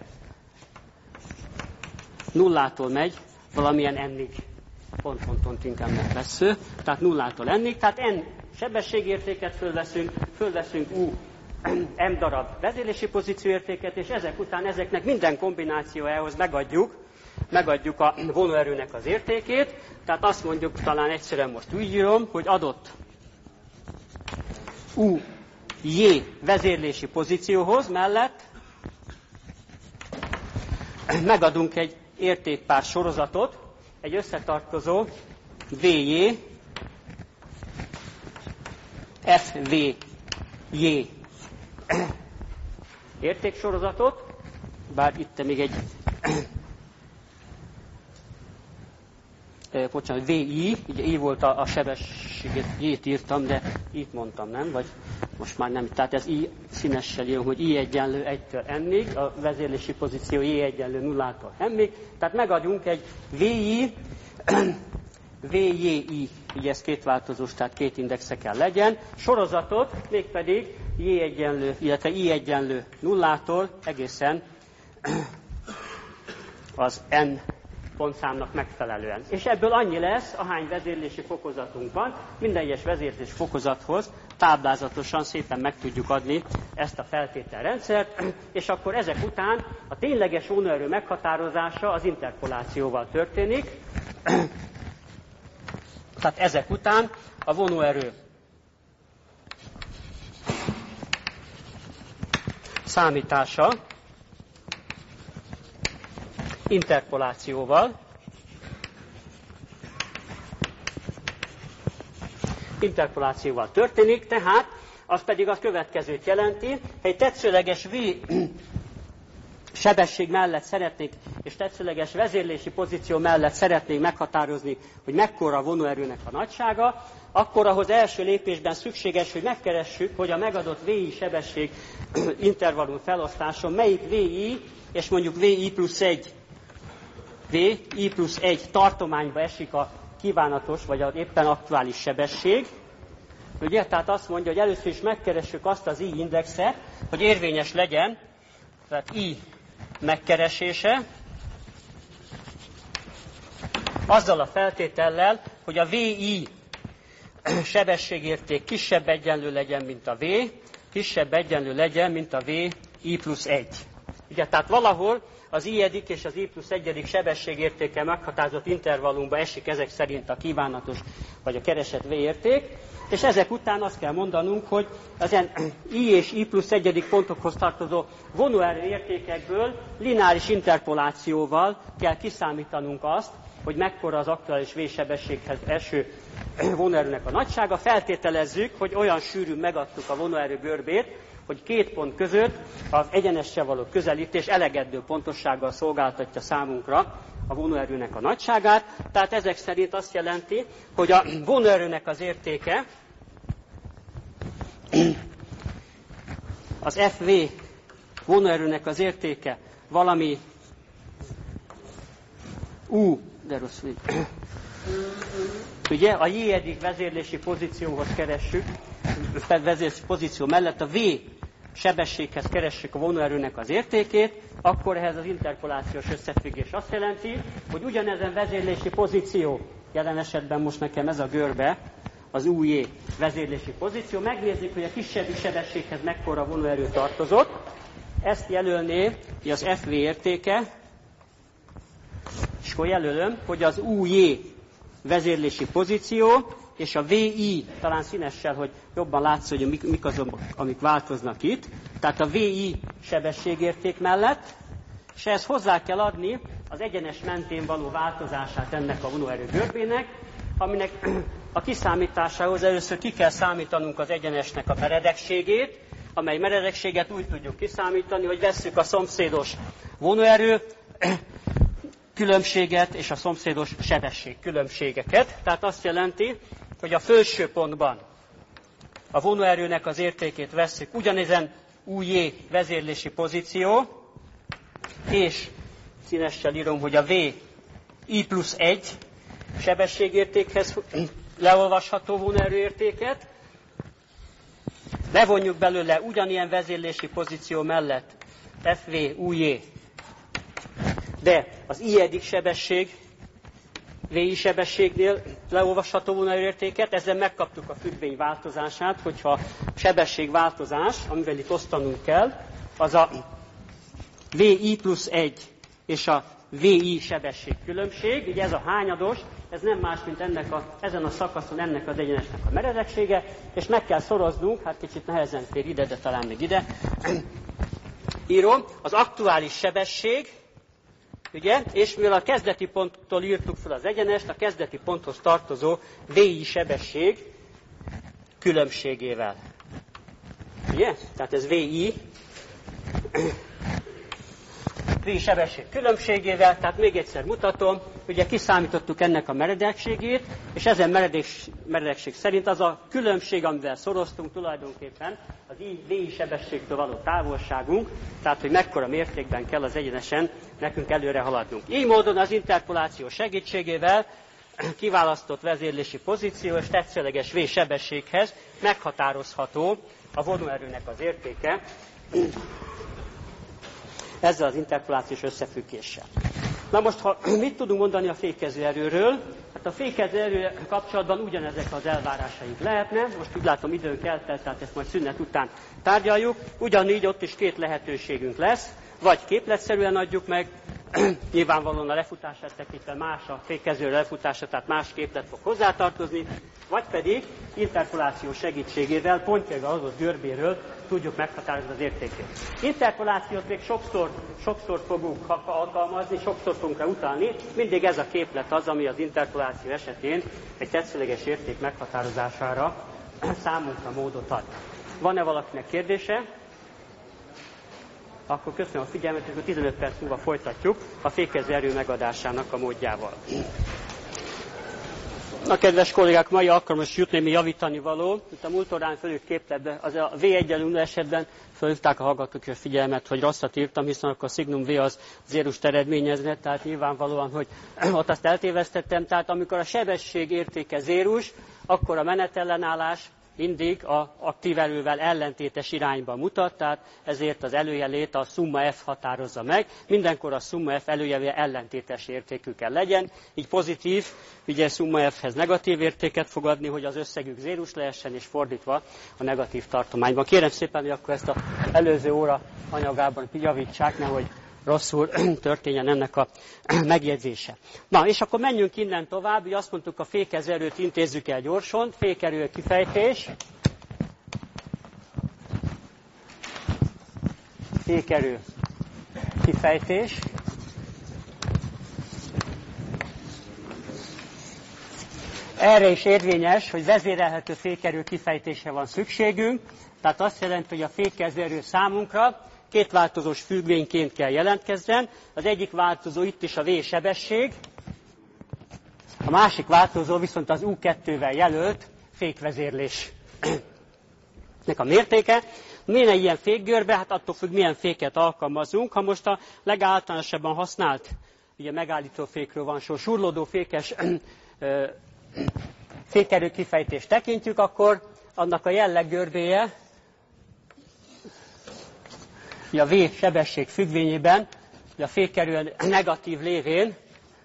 [SPEAKER 1] nullától megy valamilyen n-ig, pont, pont, pont inkább nem lesz sző, tehát nullától n-ig, tehát n sebességértéket fölveszünk, fölveszünk U M darab vezérlési pozícióértéket, és ezek után ezeknek minden kombinációjához megadjuk, megadjuk a vonóerőnek az értékét, tehát azt mondjuk, talán egyszerűen most úgy írom, hogy adott U J vezérlési pozícióhoz mellett megadunk egy értékpár sorozatot, egy összetartozó V J, F V J értéksorozatot, bár itt még egy bocsánat, V I, ugye I volt a, a sebességet, J-t írtam, de itt mondtam, nem? Vagy most már nem. Tehát ez I színessel jön, hogy I egyenlő egytől n-ig, a vezérlési pozíció J egyenlő nullától m-ig. Tehát megadjunk egy V I, V J I, ugye ez két változós, tehát két indexe kell legyen, sorozatot, mégpedig J egyenlő, illetve I egyenlő nullától egészen az N pontszámnak megfelelően. És ebből annyi lesz, ahány vezérlési fokozatunk van, minden egyes vezérlési fokozathoz táblázatosan szépen meg tudjuk adni ezt a feltételrendszert, és akkor ezek után a tényleges vonóerő meghatározása az interpolációval történik. Tehát ezek után a vonóerő számítása interpolációval, interpolációval történik, tehát az pedig a következőt jelenti, hogy egy tetszőleges V sebesség mellett szeretnék, és tetszőleges vezérlési pozíció mellett szeretnék meghatározni, hogy mekkora a vonóerőnek a nagysága, akkor ahhoz első lépésben szükséges, hogy megkeressük, hogy a megadott V I sebesség intervallum felosztáson melyik V I, és mondjuk V I plusz egy, V I plusz egy tartományba esik a kívánatos, vagy az éppen aktuális sebesség. Ugye? Tehát azt mondja, hogy először is megkeressük azt az I indexet, hogy érvényes legyen, tehát I megkeresése, azzal a feltétellel, hogy a V I sebességérték kisebb egyenlő legyen, mint a V, kisebb egyenlő legyen, mint a V I plusz egy. Ugye, tehát valahol az I-edik és az I plusz egyedik sebességértékkel meghatározott intervallumba esik ezek szerint a kívánatos vagy a keresett V-érték, és ezek után azt kell mondanunk, hogy az ilyen I és I plusz egyedik pontokhoz tartozó vonóerő értékekből lineáris interpolációval kell kiszámítanunk azt, hogy mekkora az aktuális V-sebességhez eső vonóerőnek a nagysága. Feltételezzük, hogy olyan sűrűn megadtuk a vonóerő görbét, hogy két pont között az egyenessel való közelítés elegedő pontossággal szolgáltatja számunkra a vonóerőnek a nagyságát. Tehát ezek szerint azt jelenti, hogy a vonóerőnek az értéke, az F V vonóerőnek az értéke valami U, de rossz, ugye a J-edik vezérlési pozícióhoz keressük, vezérlési pozíció mellett a V sebességhez keressük a vonóerőnek az értékét, akkor ehhez az interpolációs összefüggés azt jelenti, hogy ugyanezen vezérlési pozíció, jelen esetben most nekem ez a görbe, az U J vezérlési pozíció, megnézzük, hogy a kisebbi sebességhez mekkora vonóerő tartozott, ezt jelölné, hogy az F V értéke, és akkor jelölöm, hogy az U J vezérlési pozíció, és a V I, talán színessel, hogy jobban látszik, hogy mik, mik azok, amik változnak itt, tehát a V I sebességérték mellett, és ehhez hozzá kell adni az egyenes mentén való változását ennek a vonóerő görbének, aminek a kiszámításához először ki kell számítanunk az egyenesnek a meredekségét, amely meredekséget úgy tudjuk kiszámítani, hogy vesszük a szomszédos vonóerő különbséget és a szomszédos sebesség különbségeket. Tehát azt jelenti, hogy a felső pontban a vonóerőnek az értékét vesszük ugyanezen U J vezérlési pozíció, és színessel írom, hogy a V I plusz egy sebességértékhez leolvasható vonóerőértéket, levonjuk belőle ugyanilyen vezérlési pozíció mellett F V U J, de az I-edik sebesség, V I sebességnél leolvasható vonóerőértéket, ezzel megkaptuk a függvény változását, hogyha sebességváltozás, amivel itt osztanunk kell, az a V I plusz egy és a V I sebesség különbség, ugye ez a hányados, ez nem más, mint ennek a, ezen a szakaszon ennek az egyenesnek a meredeksége, és meg kell szoroznunk, hát kicsit nehezen fér ide, de talán még ide, írom, az aktuális sebesség, ugye, és mivel a kezdeti ponttól írtuk fel az egyenest, a kezdeti ponthoz tartozó V I sebesség különbségével. Ugye? Tehát ez V I, V I sebesség különbségével, tehát még egyszer mutatom, ugye kiszámítottuk ennek a meredekségét, és ezen meredekség szerint az a különbség, amivel szoroztunk tulajdonképpen az V I sebességtől való távolságunk, tehát hogy mekkora mértékben kell az egyenesen nekünk előre haladnunk. Így módon az interpoláció segítségével kiválasztott vezérlési pozíció és tetszőleges V sebességhez meghatározható a vonóerőnek az értéke ezzel az interpolációs összefüggéssel. Na most, ha mit tudunk mondani a fékező erőről? Hát a fékező erő kapcsolatban ugyanezek az elvárásaink lehetne. Most úgy látom, időnk eltelt, tehát ezt majd szünet után tárgyaljuk. Ugyanígy ott is két lehetőségünk lesz. Vagy képletszerűen adjuk meg, nyilvánvalóan a lefutását tekintve más a fékező lefutása, tehát más képlet fog hozzátartozni, vagy pedig interpoláció segítségével pontjaival adott görbéről tudjuk meghatározni az értékét. Interpolációt még sokszor, sokszor fogunk alkalmazni, sokszor fogunk rá utalni, mindig ez a képlet az, ami az interpoláció esetén egy tetszőleges érték meghatározására számunkra módot ad. Van-e valakinek kérdése? Akkor köszönöm a figyelmet, és akkor tizenöt perc múlva folytatjuk a fékező erő megadásának a módjával. Na, kedves kollégák, mai alkalommal is jut némi javítani való. Itt a múlt órán fölült képletbe, az a vé egyenlő esetben fölhívták a hallgatók a figyelmet, hogy rosszat írtam, hiszen akkor a szignum V az zérust eredményezne, tehát nyilvánvalóan, hogy ott azt eltévesztettem. Tehát amikor a sebesség értéke zérus, akkor a menetellenállás mindig az aktív erővel ellentétes irányba mutat, tehát ezért az előjelét a szumma F határozza meg. Mindenkor a szumma F előjelje ellentétes értékű kell legyen, így pozitív, ugye szumma F-hez negatív értéket fog adni, hogy az összegük zérus lehessen, és fordítva a negatív tartományban. Kérem szépen, hogy akkor ezt az előző óra anyagában javítsák, nehogy rosszul történjen ennek a megjegyzése. Na, és akkor menjünk innen tovább, hogy azt mondtuk, a fékező erőt intézzük el gyorsan, fékerő kifejtés, fékerő kifejtés, erre is érvényes, hogy vezérelhető fékerő kifejtésre van szükségünk, tehát azt jelenti, hogy a fékező erő számunkra két változós függvényként kell jelentkezzen. Az egyik változó itt is a V sebesség, a másik változó viszont az U kettővel jelölt fékvezérlésnek a mértéke. Milyen ilyen fékgörbe? Hát attól függ, milyen féket alkalmazunk. Ha most a legáltalánosabban használt ugye megállító fékről van szó, surlódó fékes fékerő kifejtést tekintjük, akkor annak a jelleggörbéje a V sebesség függvényében, a fékerő negatív lévén,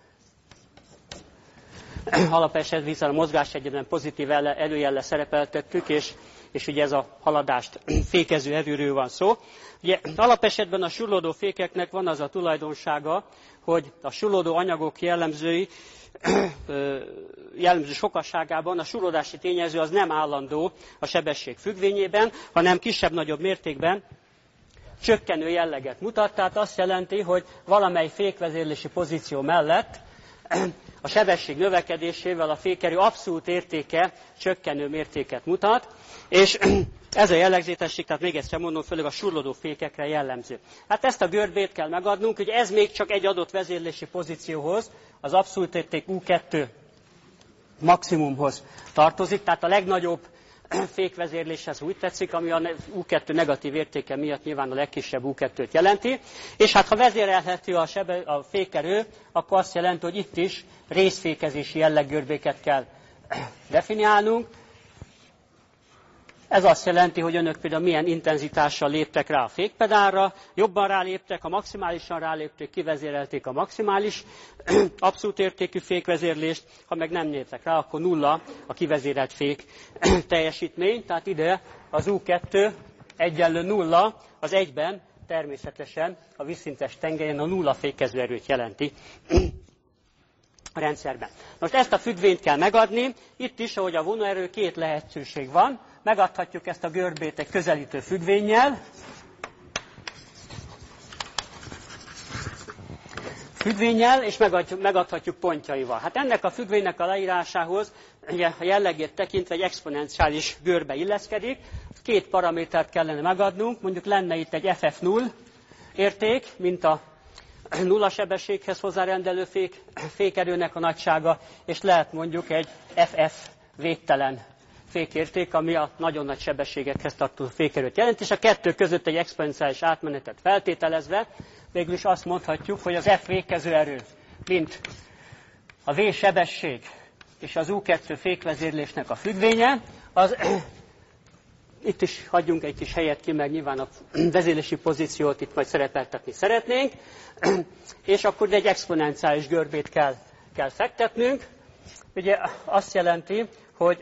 [SPEAKER 1] alapesetben viszont a mozgás egyébben pozitív előjellel szerepeltettük, és, és ugye ez a haladást fékező erőről van szó. Ugye alapesetben a surlódó fékeknek van az a tulajdonsága, hogy a surlódó anyagok jellemzői, jellemző sokasságában a surlódási tényező az nem állandó a sebesség függvényében, hanem kisebb-nagyobb mértékben csökkenő jelleget mutat, tehát azt jelenti, hogy valamely fékvezérlési pozíció mellett a sebesség növekedésével a fékerő abszolút értéke csökkenő mértéket mutat, és ez a jellegzetesség, tehát még egyszer mondom, főleg a surlódó fékekre jellemző. Hát ezt a görbét kell megadnunk, hogy ez még csak egy adott vezérlési pozícióhoz, az abszolút érték U kettő maximumhoz tartozik, tehát a legnagyobb fékvezérléshez úgy tetszik, ami a U kettő negatív értéke miatt nyilván a legkisebb U kettőt jelenti. És hát ha vezérelhető a, sebe, a fékerő, akkor azt jelenti, hogy itt is részfékezési jelleggörbéket kell definiálnunk. Ez azt jelenti, hogy önök például milyen intenzitással léptek rá a fékpedálra, jobban ráléptek, ha maximálisan rálépték, kivezérelték a maximális abszolút értékű fékvezérlést, ha meg nem léptek rá, akkor nulla a kivezérelt fék teljesítmény, tehát ide az U kettő egyenlő nulla, az egyben természetesen a vízszintes tengelyen a nulla fékező erőt jelenti a rendszerben. Most ezt a függvényt kell megadni, itt is, ahogy a vonóerő, két lehetőség van. Megadhatjuk ezt a görbét egy közelítő függvénnyel, függvénnyel, és megadhatjuk, megadhatjuk pontjaival. Hát ennek a függvénynek a leírásához ugye, a jellegét tekintve egy exponenciális görbe illeszkedik. Két paramétert kellene megadnunk, mondjuk lenne itt egy F F null érték, mint a nulla sebességhez hozzárendelő fék, fékerőnek a nagysága, és lehet mondjuk egy F F védtelen fékérték, ami a nagyon nagy sebességekhez tartozó fékerőt jelent, és a kettő között egy exponenciális átmenetet feltételezve végül is azt mondhatjuk, hogy az F fékező erő, mint a V sebesség és az U kettő fékvezérlésnek a függvénye, az itt is hagyjunk egy kis helyet ki, mert nyilván a vezérlési pozíciót itt majd szerepeltetni szeretnénk, és akkor egy exponenciális görbét kell, kell fektetnünk. Ugye azt jelenti, hogy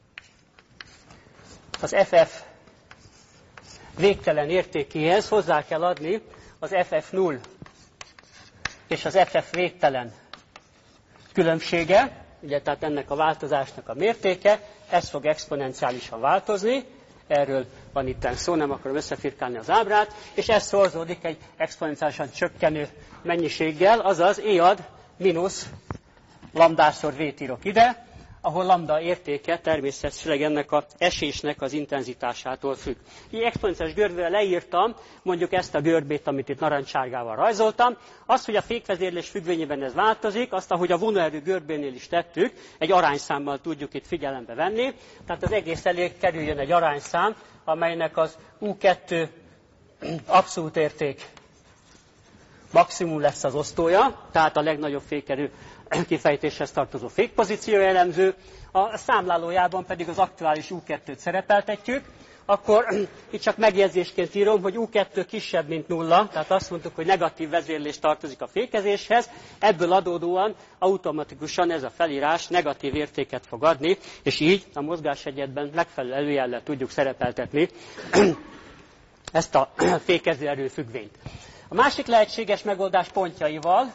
[SPEAKER 1] az ef ef végtelen értékéhez hozzá kell adni az ef ef null és az ef ef végtelen különbsége, ugye, tehát ennek a változásnak a mértéke, ez fog exponenciálisan változni, erről van itt szó, nem akarom összefirkálni az ábrát, és ez szorzódik egy exponenciálisan csökkenő mennyiséggel, azaz E ad mínusz lambdásor V-t írok ide, ahol lambda értéke természetesen ennek az esésnek az intenzitásától függ. Így exponenciális görbével leírtam mondjuk ezt a görbét, amit itt narancssárgával rajzoltam. Az, hogy a fékvezérlés függvényében ez változik, azt, ahogy a vonóerő görbénél is tettük, egy arányszámmal tudjuk itt figyelembe venni. Tehát az egész elé kerüljön egy arányszám, amelynek az U kettő abszolút érték maximum lesz az osztója, tehát a legnagyobb fékerő kifejtéshez tartozó fékpozíció jellemző, a számlálójában pedig az aktuális U kettőt szerepeltetjük, akkor itt csak megjegyzésként írom, hogy U kettő kisebb, mint nulla, tehát azt mondtuk, hogy negatív vezérlés tartozik a fékezéshez, ebből adódóan automatikusan ez a felírás negatív értéket fog adni, és így a mozgásegyetben megfelelő előjellel tudjuk szerepeltetni ezt a fékező erőfüggvényt. A másik lehetséges megoldás pontjaival,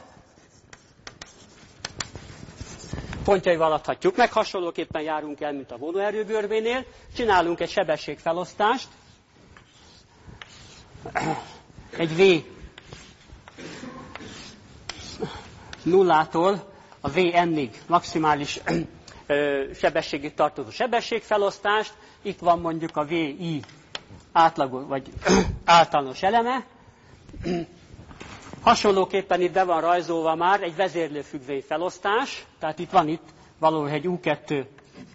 [SPEAKER 1] pontjaival adhatjuk meg, hasonlóképpen járunk el, mint a vonóerőgörbénél, csinálunk egy sebességfelosztást, egy V nullától a Vn-ig maximális sebességig tartozó sebességfelosztást, itt van mondjuk a Vi átlagos vagy általános eleme, hasonlóképpen itt be van rajzolva már egy vezérlőfüggvény felosztás, tehát itt van itt valahol egy U kettő,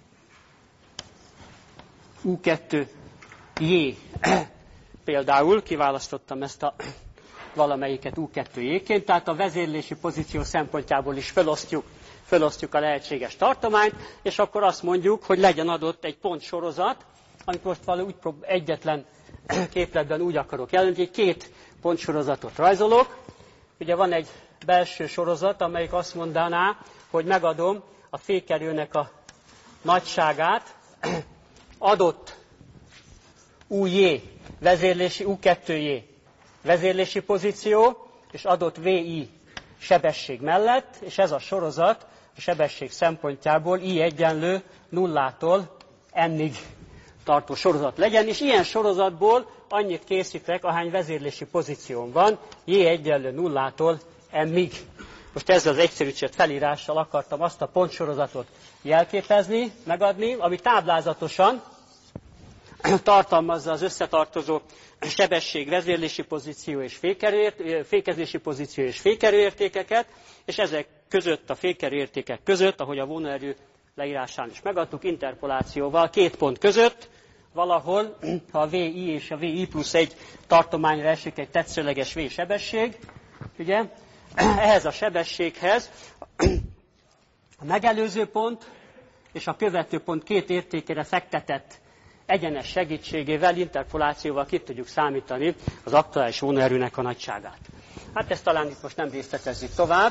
[SPEAKER 1] U kettő J például, kiválasztottam ezt a valamelyiket U kettő J-ként, tehát a vezérlési pozíció szempontjából is felosztjuk, felosztjuk a lehetséges tartományt, és akkor azt mondjuk, hogy legyen adott egy pontsorozat, amit most valahogy egyetlen képletben úgy akarok jelenteni, hogy két pontsorozatot rajzolok. Ugye van egy belső sorozat, amelyik azt mondaná, hogy megadom a fékerőnek a nagyságát adott U J vezérlési, U kettő J vezérlési pozíció, és adott Vi sebesség mellett, és ez a sorozat a sebesség szempontjából I egyenlő nullától N-ig tartó sorozat legyen, és ilyen sorozatból annyit készítek, ahány vezérlési pozíción van, J egyenlő nullától M-ig. Most ezzel az egyszerűsített felírással akartam azt a pontsorozatot jelképezni, megadni, ami táblázatosan tartalmazza az összetartozó sebesség, vezérlési pozíció és fékerő, fékezési pozíció és fékerőértékeket, és ezek között, a fékerőértékek között, ahogy a vonóerő leírásán is megadtuk, interpolációval két pont között, valahol, ha a Vi és a Vi plusz egy tartományra esik egy tetszőleges V sebesség, ugye, ehhez a sebességhez a megelőző pont és a követő pont két értékére fektetett egyenes segítségével, interpolációval ki tudjuk számítani az aktuális vonóerőnek a nagyságát. Hát ezt talán itt most nem részletezzük tovább.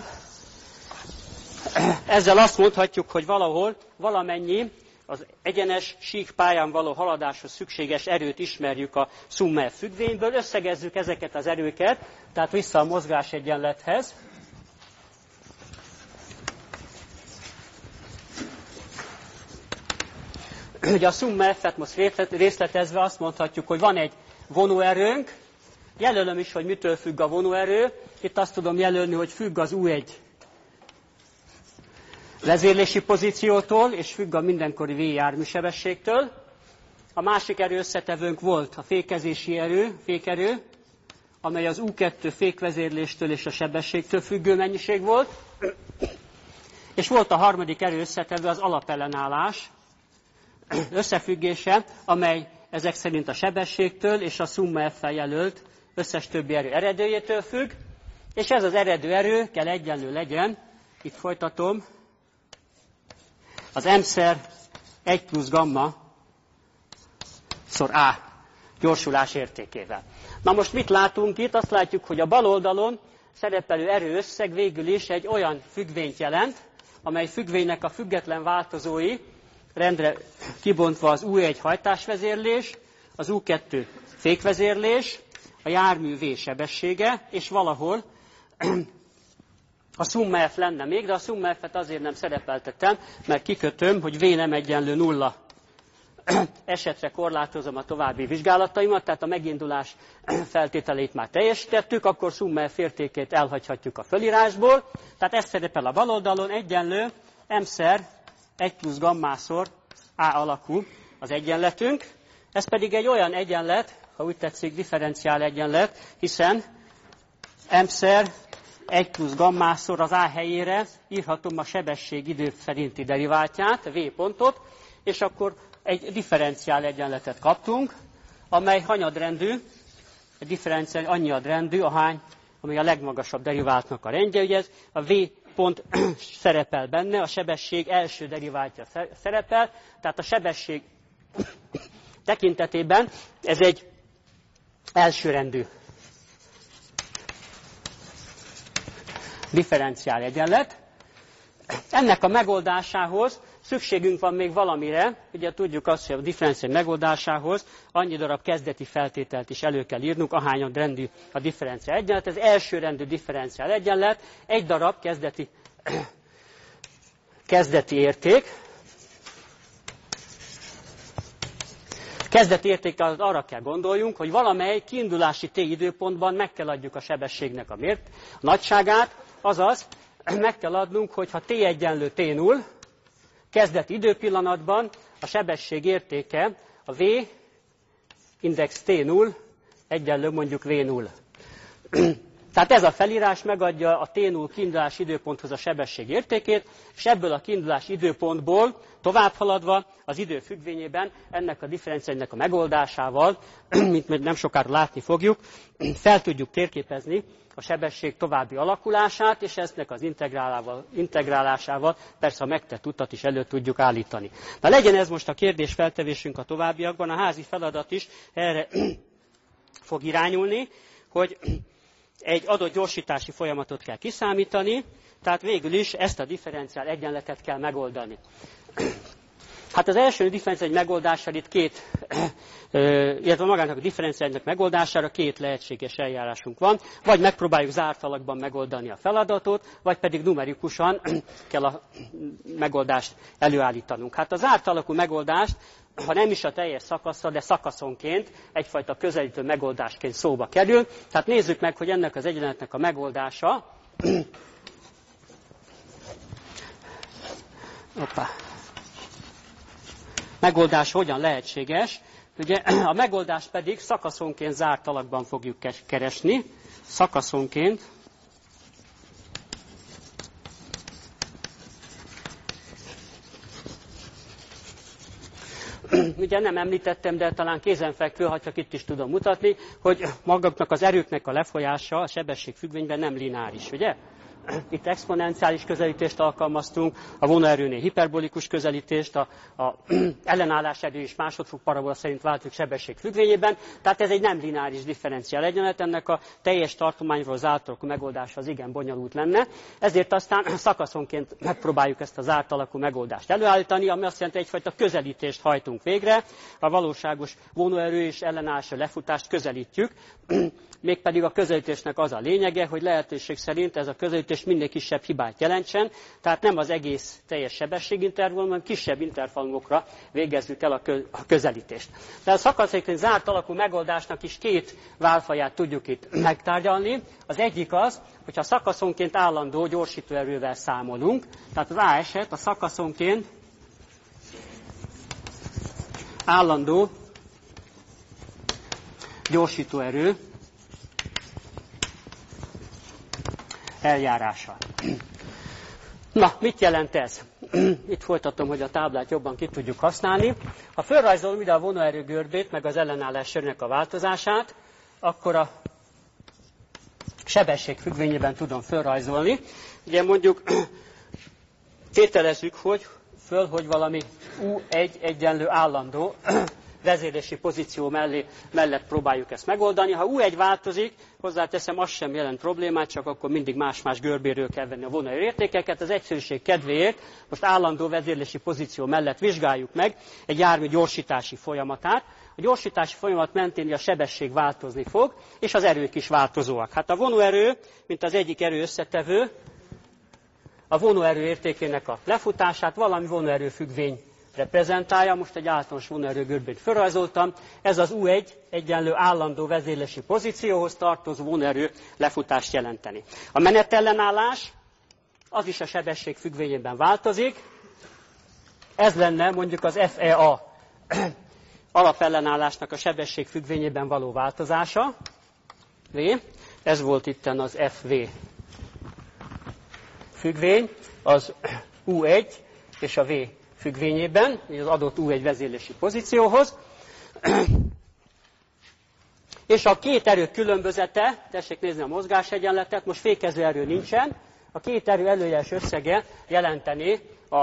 [SPEAKER 1] Ezzel azt mondhatjuk, hogy valahol valamennyi az egyenes síkpályán való haladáshoz szükséges erőt ismerjük a szumma F függvényből, összegezzük ezeket az erőket, tehát vissza a mozgásegyenlethez. Ugye a szumma F-et most részletezve azt mondhatjuk, hogy van egy vonóerőnk, jelölöm is, hogy mitől függ a vonóerő, itt azt tudom jelölni, hogy függ az U egy vezérlési pozíciótól, és függ a mindenkori V járműsebességtől. A másik erőösszetevőnk volt a fékezési erő, fékerő, amely az U kettő fékvezérléstől és a sebességtől függő mennyiség volt. És volt a harmadik erőösszetevő, az alapellenállás összefüggése, amely ezek szerint a sebességtől és a szumma F-fel jelölt összes többi erő eredőjétől függ, és ez az eredő erő kell egyenlő legyen, itt folytatom, az M-szer egy plusz gamma szor A gyorsulás értékével. Na most mit látunk itt? Azt látjuk, hogy a bal oldalon szerepelő erőösszeg végül is egy olyan függvényt jelent, amely függvénynek a független változói rendre kibontva az U egy hajtásvezérlés, az U kettő fékvezérlés, a jármű V sebessége, és valahol a szumma F lenne még, de a szumma F-et azért nem szerepeltettem, mert kikötöm, hogy V nem egyenlő nulla esetre korlátozom a további vizsgálataimat, tehát a megindulás feltételeit már teljesítettük, akkor szumma F értékét elhagyhatjuk a fölírásból. Tehát ez szerepel a bal oldalon, egyenlő M-szer egy plusz gammászer A alakú az egyenletünk. Ez pedig egy olyan egyenlet, ha úgy tetszik, differenciál egyenlet, hiszen M-szer egy plusz gammászer az A helyére írhatom a sebesség idő szerinti deriváltját, V pontot, és akkor egy differenciál egyenletet kaptunk, amely hanyadrendű, egy differenciál annyiadrendű, ahány, ami a legmagasabb deriváltnak a rendje, ugye ez a V pont szerepel benne, a sebesség első deriváltja szerepel, tehát a sebesség tekintetében ez egy elsőrendű differenciál egyenlet. Ennek a megoldásához szükségünk van még valamire, ugye tudjuk azt, hogy a differenciál megoldásához annyi darab kezdeti feltételt is elő kell írnunk, ahányadrendű a differenciál egyenlet. Ez elsőrendű differenciál egyenlet, egy darab kezdeti, kezdeti érték. Kezdeti érték alatt arra kell gondoljunk, hogy valamely kiindulási t időpontban meg kell adjuk a sebességnek a mért, a nagyságát, azaz meg kell adnunk, hogy ha t egyenlő t null, kezdeti időpillanatban a sebesség értéke a V index t null egyenlő mondjuk V null. Tehát ez a felírás megadja a t null kiindulási időponthoz a sebesség értékét, és ebből a kiindulási időpontból tovább haladva az idő függvényében ennek a differenciálnak a megoldásával, mint nem sokára látni fogjuk, fel tudjuk térképezni a sebesség további alakulását, és eznek az integrálásával persze a megtett utat is elő tudjuk állítani. Na legyen ez most a kérdés feltevésünk a továbbiakban, a házi feladat is erre fog irányulni, hogy egy adott gyorsítási folyamatot kell kiszámítani, tehát végül is ezt a differenciál egyenletet kell megoldani. Hát az első differenciál megoldására itt két, illetve magának a differenciálnak megoldására két lehetséges eljárásunk van. Vagy megpróbáljuk zárt alakban megoldani a feladatot, vagy pedig numerikusan kell a megoldást előállítanunk. Hát a zárt alakú megoldást, ha nem is a teljes szakaszra, de szakaszonként egyfajta közelítő megoldásként szóba kerül. Tehát nézzük meg, hogy ennek az egyenletnek a megoldása. Hoppá. Megoldás hogyan lehetséges. Ugye a megoldást pedig szakaszonként zárt alakban fogjuk keresni. Szakaszonként. Ugye nem említettem, de talán kézenfekvő, ha csak itt is tudom mutatni, hogy maguknak az erőknek a lefolyása a sebességfüggvényben nem lineáris, ugye? Itt exponenciális közelítést alkalmaztunk, a vonóerőnél hiperbolikus közelítést, a, a ellenállás erő és másodfok parabola szerint változik sebesség függvényében, tehát ez egy nem lineáris differenciál egyenlet, ennek a teljes tartományról az zárt alakú megoldása az igen bonyolult lenne, ezért aztán szakaszonként megpróbáljuk ezt a zárt alakú megoldást előállítani, ami azt jelenti, egyfajta közelítést hajtunk végre, a valóságos vonóerő és ellenállás lefutást közelítjük, mégpedig a közelítésnek az a lényege, hogy lehetőség szerint ez a közelítés minél kisebb hibát jelentsen, tehát nem az egész teljes sebességintervallum, hanem kisebb intervallumokra végezzük el a, kö- a közelítést. Tehát a szakaszonként zárt alakú megoldásnak is két válfaját tudjuk itt megtárgyalni. Az egyik az, hogyha szakaszonként állandó gyorsítóerővel számolunk, tehát az A eset a szakaszonként állandó gyorsítóerő eljárása. Na, mit jelent ez? Itt folytatom, hogy a táblát jobban ki tudjuk használni. Ha felrajzolom ide a vonóerő görbét, meg az ellenállás erőnek a változását, akkor a sebesség függvényében tudom felrajzolni. Ugye mondjuk tételezzük, hogy föl, hogy valami U egy egyenlő állandó vezérlési pozíció mellé, mellett próbáljuk ezt megoldani. Ha U egy változik, hozzáteszem, az sem jelent problémát, csak akkor mindig más-más görbéről kell venni a vonóerő értékeket. Az egyszerűség kedvéért most állandó vezérlési pozíció mellett vizsgáljuk meg egy jármű gyorsítási folyamatát. A gyorsítási folyamat mentén a sebesség változni fog, és az erők is változóak. Hát a vonóerő, mint az egyik erő összetevő, a vonóerő értékének a lefutását valami vonóerő függvény reprezentálja. Most egy általános vonóerő görbét felrajzoltam. Ez az U egy egyenlő állandó vezérlési pozícióhoz tartozó vonóerő lefutást jelenteni. A menetellenállás az is a sebesség függvényében változik. Ez lenne mondjuk az F E A alapellenállásnak a sebesség függvényében való változása. V. Ez volt itten az F V függvény, az U egy és a V függvényében, az adott U egy vezérlési pozícióhoz. És a két erő különbözete, tessék nézni a mozgásegyenletet, most fékező erő nincsen, a két erő előjeles összege jelenteni a,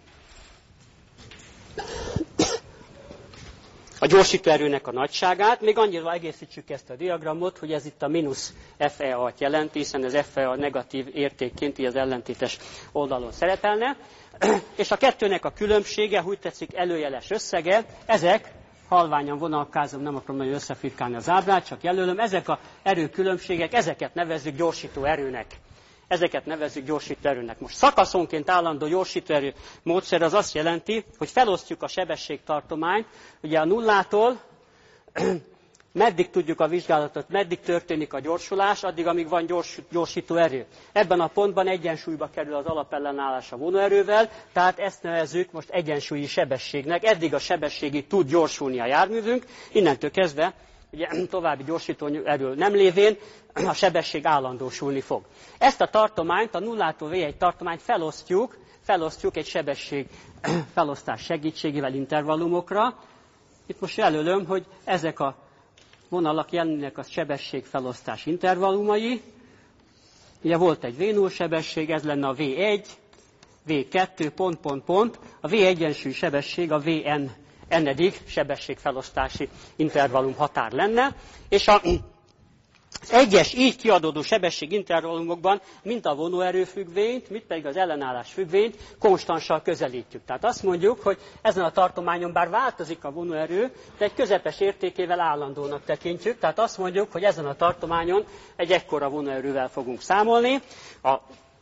[SPEAKER 1] a gyorsítóerőnek a nagyságát. Még annyira egészítsük ezt a diagramot, hogy ez itt a mínusz F E A-t jelenti, hiszen az F E A negatív értékként így az ellentétes oldalon szerepelne. És a kettőnek a különbsége, úgy tetszik, előjeles összege, ezek, halványan vonalkázom, nem akarom nagyon összefirkálni az ábrát, csak jelölöm, ezek az erőkülönbségek, ezeket nevezzük gyorsító erőnek. Ezeket nevezzük gyorsító erőnek. Most szakaszonként állandó gyorsító erő módszer az azt jelenti, hogy felosztjuk a sebességtartományt, ugye a nullától meddig tudjuk a vizsgálatot, meddig történik a gyorsulás, addig, amíg van gyors, gyorsító erő. Ebben a pontban egyensúlyba kerül az alapellenállás a vonóerővel, tehát ezt nevezzük most egyensúlyi sebességnek. Eddig a sebességig tud gyorsulni a járművünk, innentől kezdve ugye, további gyorsító erő nem lévén a sebesség állandósulni fog. Ezt a tartományt, a nullától V egy tartományt felosztjuk, felosztjuk egy sebesség felosztás segítségével intervallumokra. Itt most jelölöm, hogy ezek a vonalak jelennek a sebességfelosztás intervallumai. Ugye volt egy V null sebesség, ez lenne a V egy, V kettő, pont, pont, pont. A V egyensúly sebesség a V N ennedik sebességfelosztási intervallum határ lenne, és a, az egyes így kiadódó sebességintervallumokban mint a vonóerő függvényt, mint pedig az ellenállás függvényt konstanssal közelítjük. Tehát azt mondjuk, hogy ezen a tartományon bár változik a vonóerő, de egy közepes értékével állandónak tekintjük. Tehát azt mondjuk, hogy ezen a tartományon egy ekkora vonóerővel fogunk számolni. A,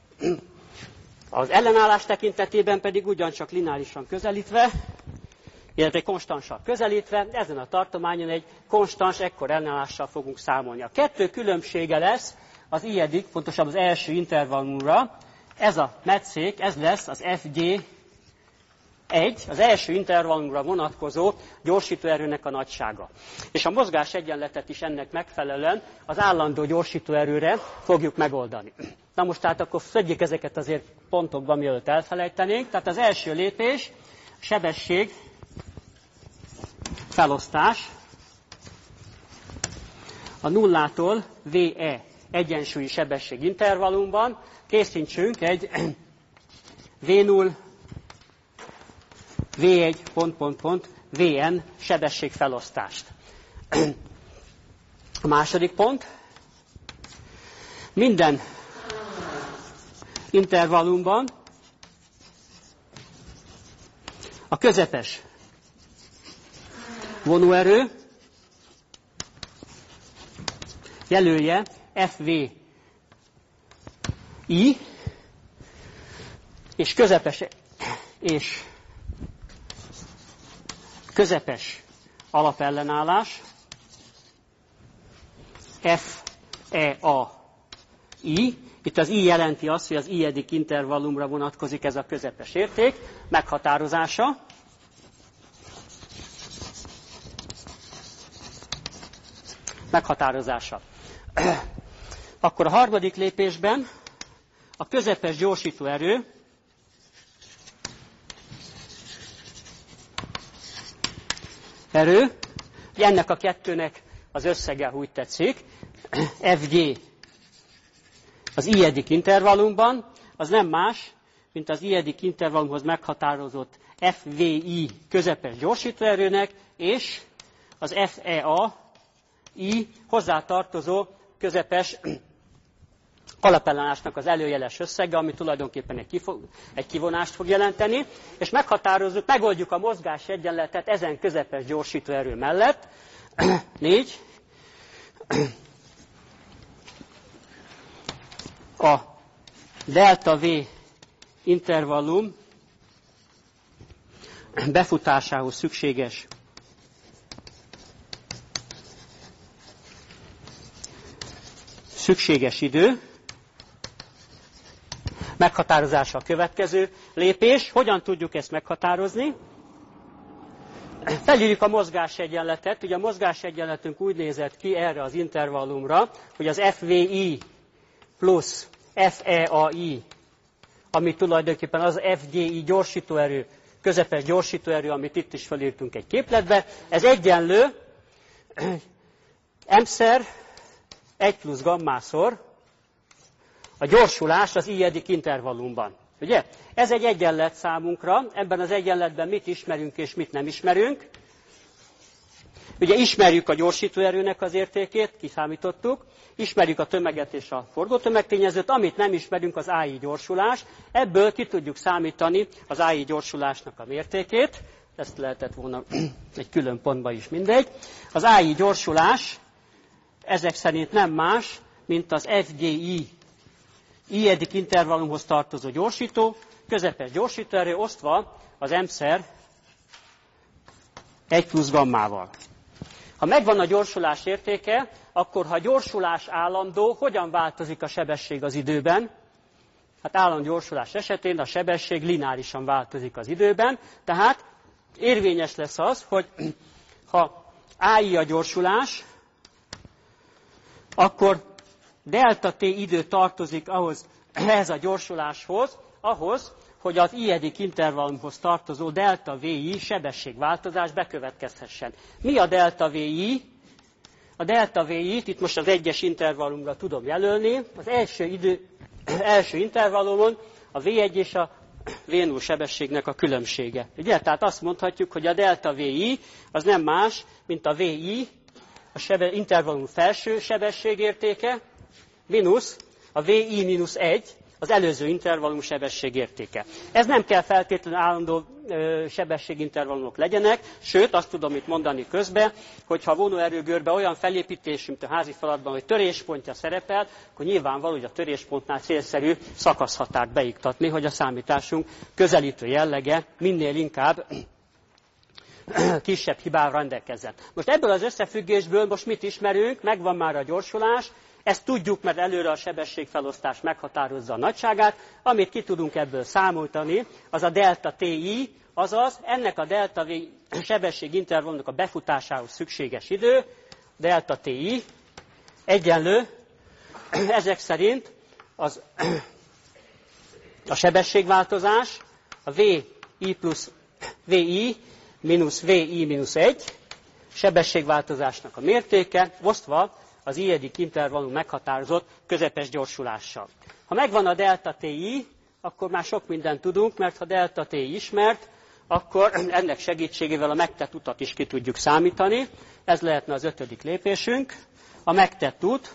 [SPEAKER 1] az ellenállás tekintetében pedig ugyancsak lineárisan közelítve, illetve konstanssal közelítve, ezen a tartományon egy konstans, ekkor ellenállással fogunk számolni. A kettő különbsége lesz az ilyedik, pontosabban az első intervallumra, ez a metszék, ez lesz az F G egy, az első intervallumra vonatkozó gyorsítóerőnek a nagysága. És a mozgás egyenletet is ennek megfelelően az állandó gyorsítóerőre fogjuk megoldani. Na most tehát akkor szedjük ezeket azért pontokban, mielőtt elfelejtenénk. Tehát az első lépés, sebesség, felosztás, a nullától V E egyensúlyi sebesség intervallumban készítsünk egy V null, V egy, pont, pont, pont, V N sebességfelosztást. A második pont, minden intervallumban a közepes vonóerő jelölje F V I, és közepes, és közepes alapellenállás F E A I. Itt az I jelenti azt, hogy az i-edik intervallumra vonatkozik ez a közepes érték, meghatározása. Meghatározása. Akkor a harmadik lépésben a közepes gyorsítóerő erő, ennek a kettőnek az összege úgy tetszik, F G az i-edik intervallumban, az nem más, mint az i-edik intervallumhoz meghatározott F V I közepes gyorsítóerőnek, és az ef e a i hozzátartozó közepes alapellenállásnak az előjeles összege, ami tulajdonképpen egy, kifog, egy kivonást fog jelenteni, és meghatározzuk, megoldjuk a mozgás egyenletet ezen közepes gyorsítóerő mellett. négy. A delta V intervallum befutásához szükséges szükséges idő, meghatározása a következő lépés. Hogyan tudjuk ezt meghatározni? Felírjuk a mozgásegyenletet. Ugye a mozgásegyenletünk úgy nézett ki erre az intervallumra, hogy az ef vé i plusz ef e a i, ami tulajdonképpen az ef gé i gyorsítóerő, közepes gyorsítóerő, amit itt is felírtunk egy képletbe, ez egyenlő m-szer egy plusz gammásor a gyorsulás az i-edik intervallumban. Ugye? Ez egy egyenlet számunkra, ebben az egyenletben mit ismerünk és mit nem ismerünk. Ugye ismerjük a gyorsítóerőnek az értékét, kiszámítottuk, ismerjük a tömeget és a forgótömegtényezőt, amit nem ismerünk, az á i gyorsulás. Ebből ki tudjuk számítani az á i gyorsulásnak a mértékét, ezt lehetett volna egy külön pontba is, mindegy. Az á i gyorsulás ezek szerint nem más, mint az ef gé i i-edik intervallumhoz tartozó gyorsító, közepes gyorsítóerő osztva az m-szer egy plusz gammával. Ha megvan a gyorsulás értéke, akkor ha a gyorsulás állandó, hogyan változik a sebesség az időben? Hát állandó gyorsulás esetén a sebesség lineárisan változik az időben, tehát érvényes lesz az, hogy ha á i a gyorsulás, akkor delta t idő tartozik ahhoz, ehhez a gyorsuláshoz, ahhoz, hogy az i-edik intervallumhoz tartozó delta vi sebességváltozás bekövetkezhessen. Mi a delta vi? A delta vi-t itt most az egyes intervallumra tudom jelölni. Az első, idő, első intervallumon a vé egy és a vé null sebességnek a különbsége. Ugye? Tehát azt mondhatjuk, hogy a delta vi az nem más, mint a vi, a sebe, intervallum felső sebességértéke, mínusz a vi mínusz egy, az előző intervallum sebességértéke. Ez nem kell feltétlenül állandó ö, sebességintervallumok legyenek, sőt, azt tudom itt mondani közben, hogy ha a vonóerőgörbe olyan felépítés, mint a házi feladatban, hogy töréspontja szerepel, akkor nyilvánvaló, hogy a töréspontnál célszerű szakaszhatárt beiktatni, hogy a számításunk közelítő jellege minél inkább kisebb hibával rendelkezzen. Most ebből az összefüggésből most mit ismerünk? Megvan már a gyorsulás, ezt tudjuk, mert előre a sebességfelosztás meghatározza a nagyságát, amit ki tudunk ebből számoltani, az a delta ti, azaz ennek a delta v sebességintervallumnak a befutásához szükséges idő, delta ti, egyenlő, ezek szerint az, a sebességváltozás, a vi plusz vi mínusz vi mínusz egy, sebességváltozásnak a mértéke, osztva az i-edik intervallum meghatározott közepes gyorsulással. Ha megvan a delta ti, akkor már sok mindent tudunk, mert ha delta t ismert, akkor ennek segítségével a megtett utat is ki tudjuk számítani. Ez lehetne az ötödik lépésünk. A megtett út.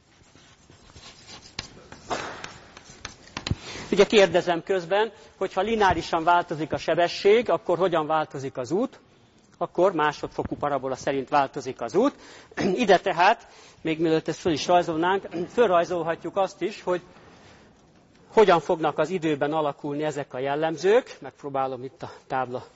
[SPEAKER 1] Ugye kérdezem közben, hogy ha lineárisan változik a sebesség, akkor hogyan változik az út? Akkor másodfokú parabola szerint változik az út. Ide tehát, még mielőtt ezt föl is rajzolnánk, fölrajzolhatjuk azt is, hogy hogyan fognak az időben alakulni ezek a jellemzők. Megpróbálom itt a tábla.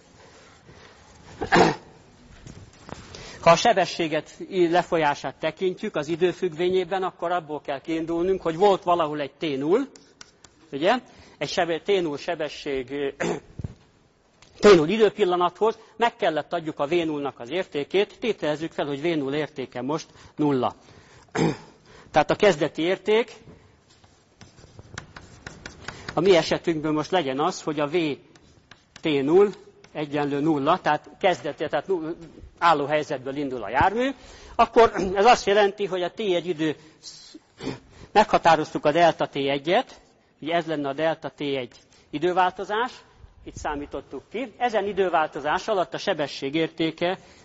[SPEAKER 1] Ha a sebességet lefolyását tekintjük az idő függvényében, akkor abból kell kiindulnunk, hogy volt valahol egy té null, ugye? Egy sebe, té null sebesség, té null időpillanathoz meg kellett adjuk a vé nullnak az értékét, tételezzük fel, hogy vé null értéke most nulla. Tehát a kezdeti érték a mi esetünkből most legyen az, hogy a v té null egyenlő nulla, tehát kezdeti, tehát álló helyzetből indul a jármű, akkor ez azt jelenti, hogy a té egy idő, meghatároztuk a delta té egyet, ugye ez lenne a delta té egy időváltozás, itt számítottuk ki. Ezen időváltozás alatt a sebesség értéke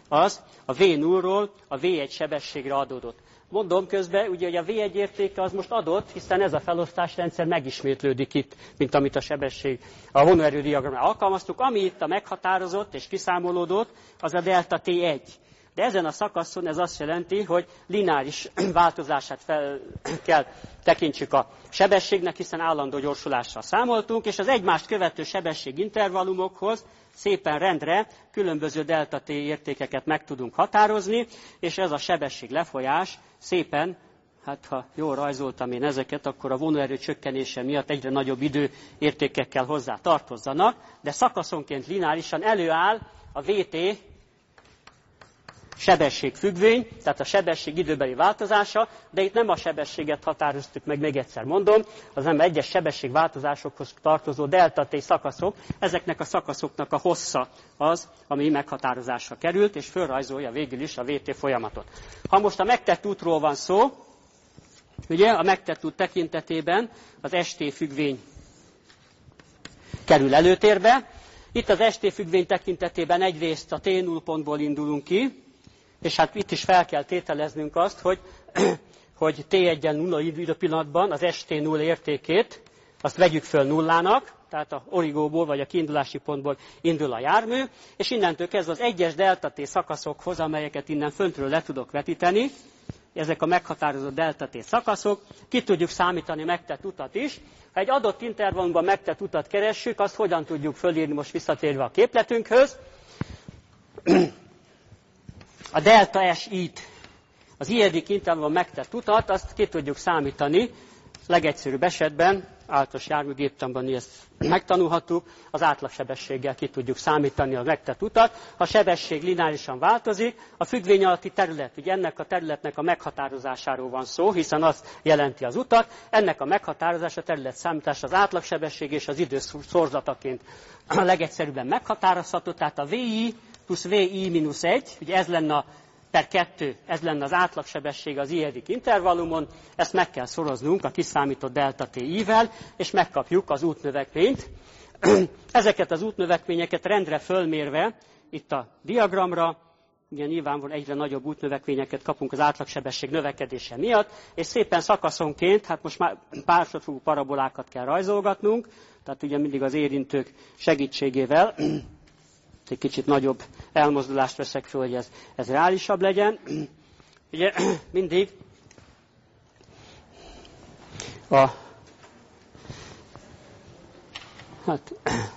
[SPEAKER 1] az a vé nullról a vé egy sebességre adódott. Mondom közben, ugye, hogy a vé egy értéke az most adott, hiszen ez a felosztásrendszer megismétlődik itt, mint amit a sebesség, a vonóerő diagramra alkalmaztuk. Ami itt a meghatározott és kiszámolódott, az a delta té egy. De ezen a szakaszon ez azt jelenti, hogy lineáris változását fel kell tekintsük a sebességnek, hiszen állandó gyorsulással számoltunk, és az egymást követő sebességintervallumokhoz szépen rendre különböző delta té értékeket meg tudunk határozni, és ez a sebesség lefolyás szépen, hát ha jól rajzoltam én ezeket, akkor a vonóerő csökkenése miatt egyre nagyobb időértékekkel hozzá tartozzanak, de szakaszonként lineárisan előáll a vé té sebességfüggvény, tehát a sebesség időbeli változása, de itt nem a sebességet határoztuk meg, még egyszer mondom, az nem egyes sebességváltozásokhoz tartozó delta té szakaszok, ezeknek a szakaszoknak a hossza az, ami meghatározásra került, és fölrajzolja végül is a vé té folyamatot. Ha most a megtett útról van szó, ugye a megtett út tekintetében az es té függvény kerül előtérbe. Itt az es té függvény tekintetében egyrészt a té null pontból indulunk ki, és hát itt is fel kell tételeznünk azt, hogy, hogy té egyen nulla időpillanatban az es té null értékét, azt vegyük föl nullának, tehát a origóból vagy a kiindulási pontból indul a jármű, és innentől kezdve az egyes delta té szakaszokhoz, amelyeket innen föntről le tudok vetíteni, ezek a meghatározott delta té szakaszok, ki tudjuk számítani megtett utat is. Ha egy adott intervallumban megtett utat keressük, azt hogyan tudjuk fölírni most visszatérve a képletünkhöz. A delta es i-t, az i-edik intervallumban megtett utat, azt ki tudjuk számítani. Legegyszerűbb esetben, általános járműgéptanban ezt megtanulhattuk, az átlagsebességgel ki tudjuk számítani a megtett utat. Ha a sebesség lineárisan változik, a függvény alatti terület, ugye ennek a területnek a meghatározásáról van szó, hiszen az jelenti az utat, ennek a meghatározása, a terület számítása az átlagsebesség és az idő szorzataként a legegyszerűbben meghatározható, tehát a vi plusz vi mínusz egy, ugye ez lenne a per kettő, ez lenne az átlagsebesség az i-edik intervallumon, ezt meg kell szoroznunk a kiszámított delta té i-vel, és megkapjuk az útnövekményt. Ezeket az útnövekményeket rendre fölmérve, itt a diagramra, ugye nyilvánvalóan egyre nagyobb útnövekményeket kapunk az átlagsebesség növekedése miatt, és szépen szakaszonként, hát most már másodfokú parabolákat kell rajzolgatnunk, tehát ugye mindig az érintők segítségével, egy kicsit nagyobb elmozdulást veszek föl, hogy ez, ez reálisabb legyen. Ugye mindig a hát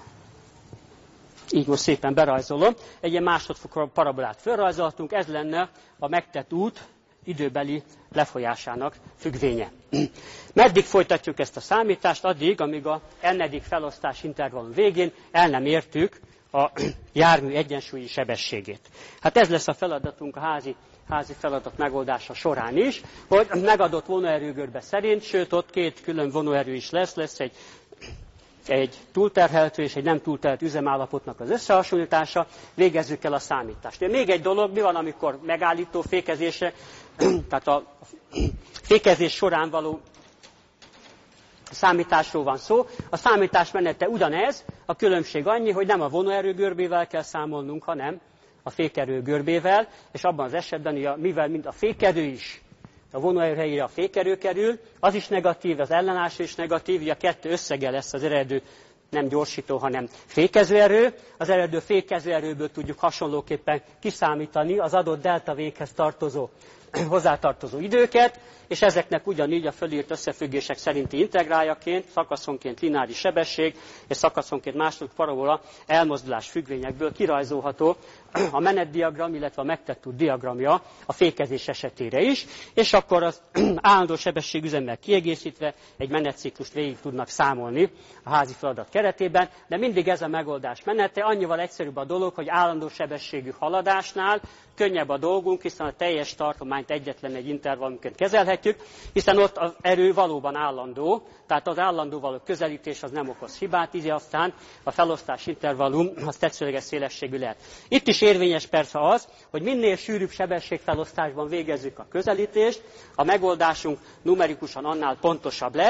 [SPEAKER 1] így most szépen berajzolom, egy ilyen másodfokú parabolát felrajzoltunk, ez lenne a megtett út időbeli lefolyásának függvénye. Meddig folytatjuk ezt a számítást? Addig, amíg a n-edik felosztás intervallum végén el nem értük a jármű egyensúlyi sebességét. Hát ez lesz a feladatunk a házi, házi feladat megoldása során is, hogy megadott vonóerőgörbe szerint, sőt ott két külön vonóerő is lesz, lesz egy, egy túlterheltő és egy nem túlterhelt üzemállapotnak az összehasonlítása, végezzük el a számítást. De még egy dolog, mi van, amikor megállító fékezése, tehát a fékezés során való számításról van szó. A számítás menete ugyanez, a különbség annyi, hogy nem a vonóerő görbével kell számolnunk, hanem a fékerő görbével, és abban az esetben, mivel mind a fékerő is a vonóerő helyére a fékerő kerül, az is negatív, az ellenállás is negatív, ugye a kettő összege lesz az eredő nem gyorsító, hanem fékezőerő. Az eredő fékezőerőből tudjuk hasonlóképpen kiszámítani az adott delta véghez tartozó hozzátartozó időket, és ezeknek ugyanígy a fölírt összefüggések szerinti integráljaként, szakaszonként lineáris sebesség, és szakaszonként második parabola elmozdulás függvényekből kirajzolható a menetdiagram, illetve a megtett út diagramja a fékezés esetére is, és akkor az állandó sebességüzemmel kiegészítve egy menetciklust végig tudnak számolni a házi feladat keretében, de mindig ez a megoldás menete, annyival egyszerűbb a dolog, hogy állandó sebességű haladásnál könnyebb a dolgunk, hiszen a teljes tartományt egyetlen egy intervallumként kezelhetjük, hiszen ott az erő valóban állandó, tehát az állandó való közelítés az nem okoz hibát, így aztán a felosztás intervallum az tetszőleges szélességű lehet. Itt is érvényes persze az, hogy minél sűrűbb sebességfelosztásban végezzük a közelítést, a megoldásunk numerikusan annál pontosabb lesz,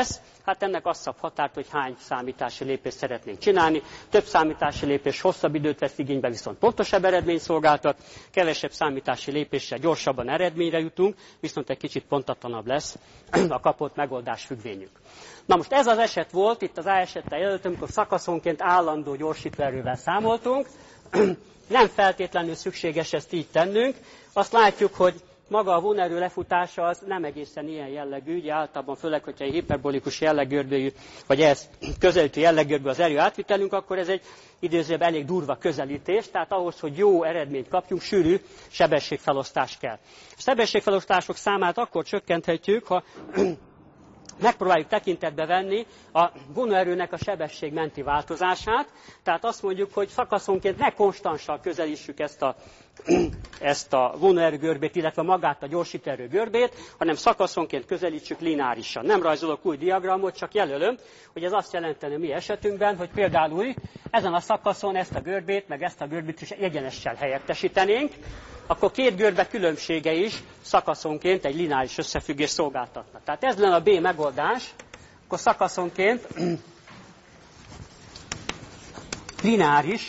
[SPEAKER 1] Hát ennek azt szab határt, hogy hány számítási lépést szeretnénk csinálni. Több számítási lépés hosszabb időt vesz igénybe, viszont pontosabb eredményt szolgáltat. Kevesebb számítási lépéssel gyorsabban eredményre jutunk, viszont egy kicsit pontatlanabb lesz a kapott megoldás függvényük. Na most ez az eset volt, itt az A esettel jelöltem, amikor szakaszonként állandó gyorsítóerővel számoltunk. Nem feltétlenül szükséges ezt így tennünk. Azt látjuk, hogy maga a vonerő lefutása az nem egészen ilyen jellegű, ugye általában főleg, hogyha egy hiperbolikus jelleggörbű, vagy ez közelítő jelleggörbű az erő átvitelünk, akkor ez egy idézőben elég durva közelítés, tehát ahhoz, hogy jó eredményt kapjunk, sűrű sebességfelosztás kell. A sebességfelosztások számát akkor csökkenthetjük, ha megpróbáljuk tekintetbe venni a vonóerőnek a sebességmenti változását, tehát azt mondjuk, hogy szakaszonként ne konstanssal közelítsük ezt a, ezt a vonóerő görbét, illetve magát a gyorsítóerő görbét, hanem szakaszonként közelítsük lineárisan. Nem rajzolok új diagramot, csak jelölöm, hogy ez azt jelenteni mi esetünkben, hogy például ezen a szakaszon ezt a görbét, meg ezt a görbét is egyenessel helyettesítenénk, akkor két görbe különbsége is szakaszonként egy lineáris összefüggés szolgáltatna. Tehát ez lenne a B megoldás, akkor szakaszonként lineáris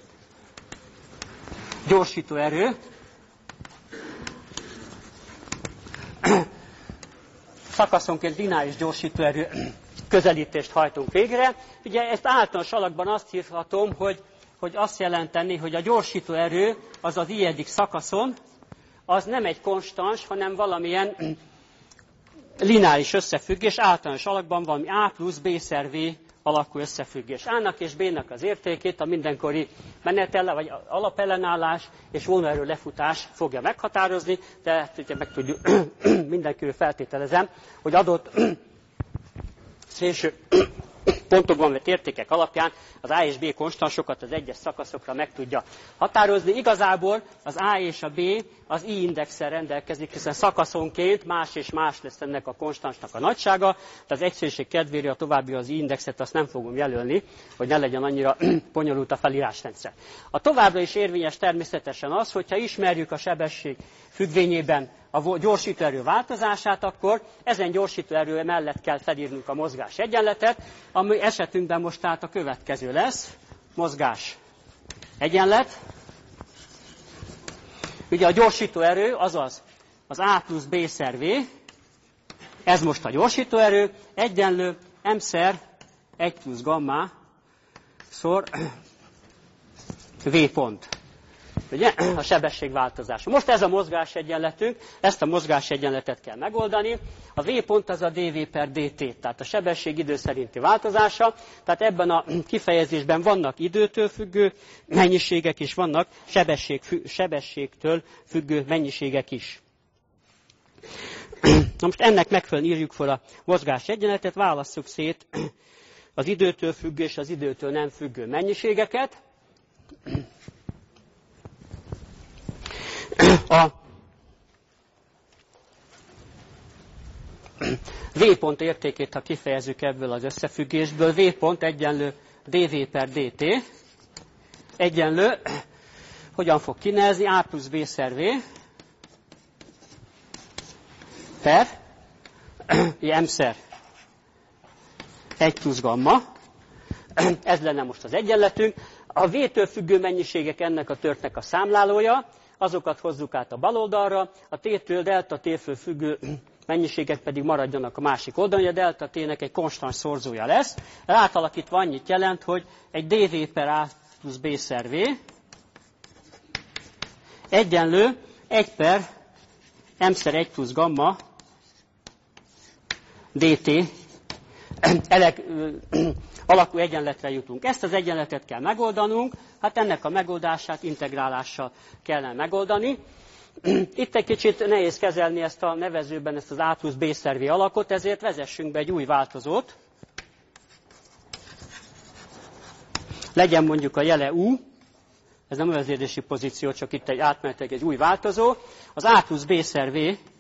[SPEAKER 1] gyorsítóerő szakaszonként lineáris gyorsítóerő közelítést hajtunk végre. Ugye ezt általános alakban azt írhatom, hogy hogy azt jelenteni, hogy a gyorsítóerő az az ilyedik szakaszon, az nem egy konstans, hanem valamilyen lineáris összefüggés, általános alakban valami A plusz B szer V alakú összefüggés. A-nak és B-nak az értékét a mindenkori menetelle, vagy alapellenállás és vonóerő lefutás fogja meghatározni, de ugye meg tudjuk, mindenkiről feltételezem, hogy adott szélső pontokban vett értékek alapján az A és B konstansokat az egyes szakaszokra meg tudja határozni. Igazából az A és a B az I-indexsel rendelkezik, hiszen szakaszonként más és más lesz ennek a konstansnak a nagysága, de az egyszerűség kedvére a további az I-indexet azt nem fogom jelölni, hogy ne legyen annyira bonyolult a felírásrendszer. A továbbra is érvényes természetesen az, hogyha ismerjük a sebesség függvényében a gyorsítóerő változását, akkor ezen gyorsítóerő mellett kell felírnunk a mozgás egyenletet, ami esetünkben most tehát a következő lesz, mozgás egyenlet. Ugye a gyorsítóerő, azaz az A plusz B szer V, ez most a gyorsítóerő, egyenlő M szer egy plusz gamma szor V pont. Ugye? A sebességváltozás. Most ez a mozgásegyenletünk, ezt a mozgásegyenletet kell megoldani. A V pont az a dV per dt, tehát a sebesség idő szerinti változása. Tehát ebben a kifejezésben vannak időtől függő mennyiségek, és vannak sebesség, sebességtől függő mennyiségek is. Na most ennek megfelelően írjuk fel a mozgásegyenletet, válasszuk szét az időtől függő és az időtől nem függő mennyiségeket. A V pont értékét, ha kifejezzük ebből az összefüggésből, V pont egyenlő dV per dt, egyenlő, hogyan fog kinevezni, A plusz B szer V, per, M szer egy plusz gamma, ez lenne most az egyenletünk. A V-től függő mennyiségek ennek a törtnek a számlálója, azokat hozzuk át a bal oldalra, a T-től, delta T-től függő mennyiségek pedig maradjanak a másik oldalon, hogy a delta T-nek egy konstans szorzója lesz. Átalakítva annyit jelent, hogy egy dV per A plusz B szer V egyenlő egy per M szer egy plusz gamma dt elek, alakú egyenletre jutunk. Ezt az egyenletet kell megoldanunk, hát ennek a megoldását integrálással kellene megoldani. Itt egy kicsit nehéz kezelni ezt a nevezőben, ezt az A plusz B szer V alakot, ezért vezessünk be egy új változót. Legyen mondjuk a jele U, ez nem a vezérlési pozíció, csak itt egy átmenetileg egy új változó, az A plusz B szer V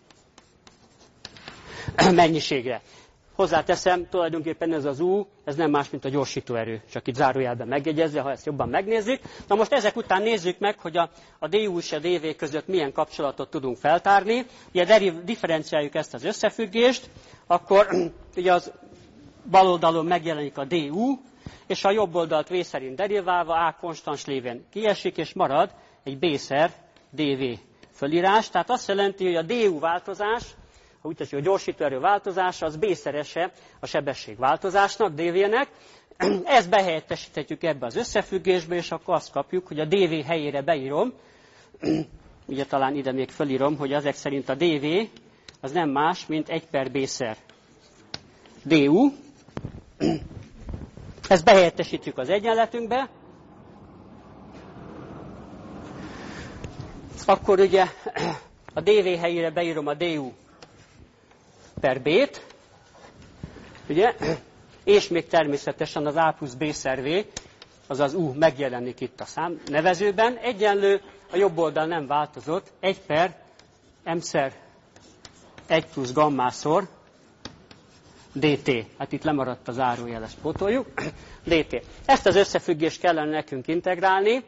[SPEAKER 1] mennyiségre. Hozzáteszem, tulajdonképpen ez az U, ez nem más, mint a gyorsítóerő, csak itt zárójelben megjegyezve, ha ezt jobban megnézzük. Na most ezek után nézzük meg, hogy a, a dU és a dV között milyen kapcsolatot tudunk feltárni. Ugye differenciáljuk ezt az összefüggést, akkor ugye az bal oldalon megjelenik a du, és a jobb oldalt v szerint deriválva a konstans lévén kiesik, és marad egy b-szer dv fölírás. Tehát azt jelenti, hogy a du változás, ha úgy tetszik, a gyorsítóerő változása, az b-szerese a sebességváltozásnak, dv-nek. Ezt behelyettesíthetjük ebbe az összefüggésbe, és akkor azt kapjuk, hogy a dv helyére beírom, ugye talán ide még fölírom, hogy ezek szerint a dv az nem más, mint egy per b-szer du. Ezt behelyettesítjük az egyenletünkbe. Akkor ugye a dv helyére beírom a du per b-t, ugye, és még természetesen az a plusz b-szer v, azaz u megjelenik itt a szám nevezőben. Egyenlő, a jobb oldal nem változott, egy per m-szer egy plusz gammaszor dt. Hát itt lemaradt a zárójel, ezt pótoljuk. dt. Ezt az összefüggést kellene nekünk integrálni.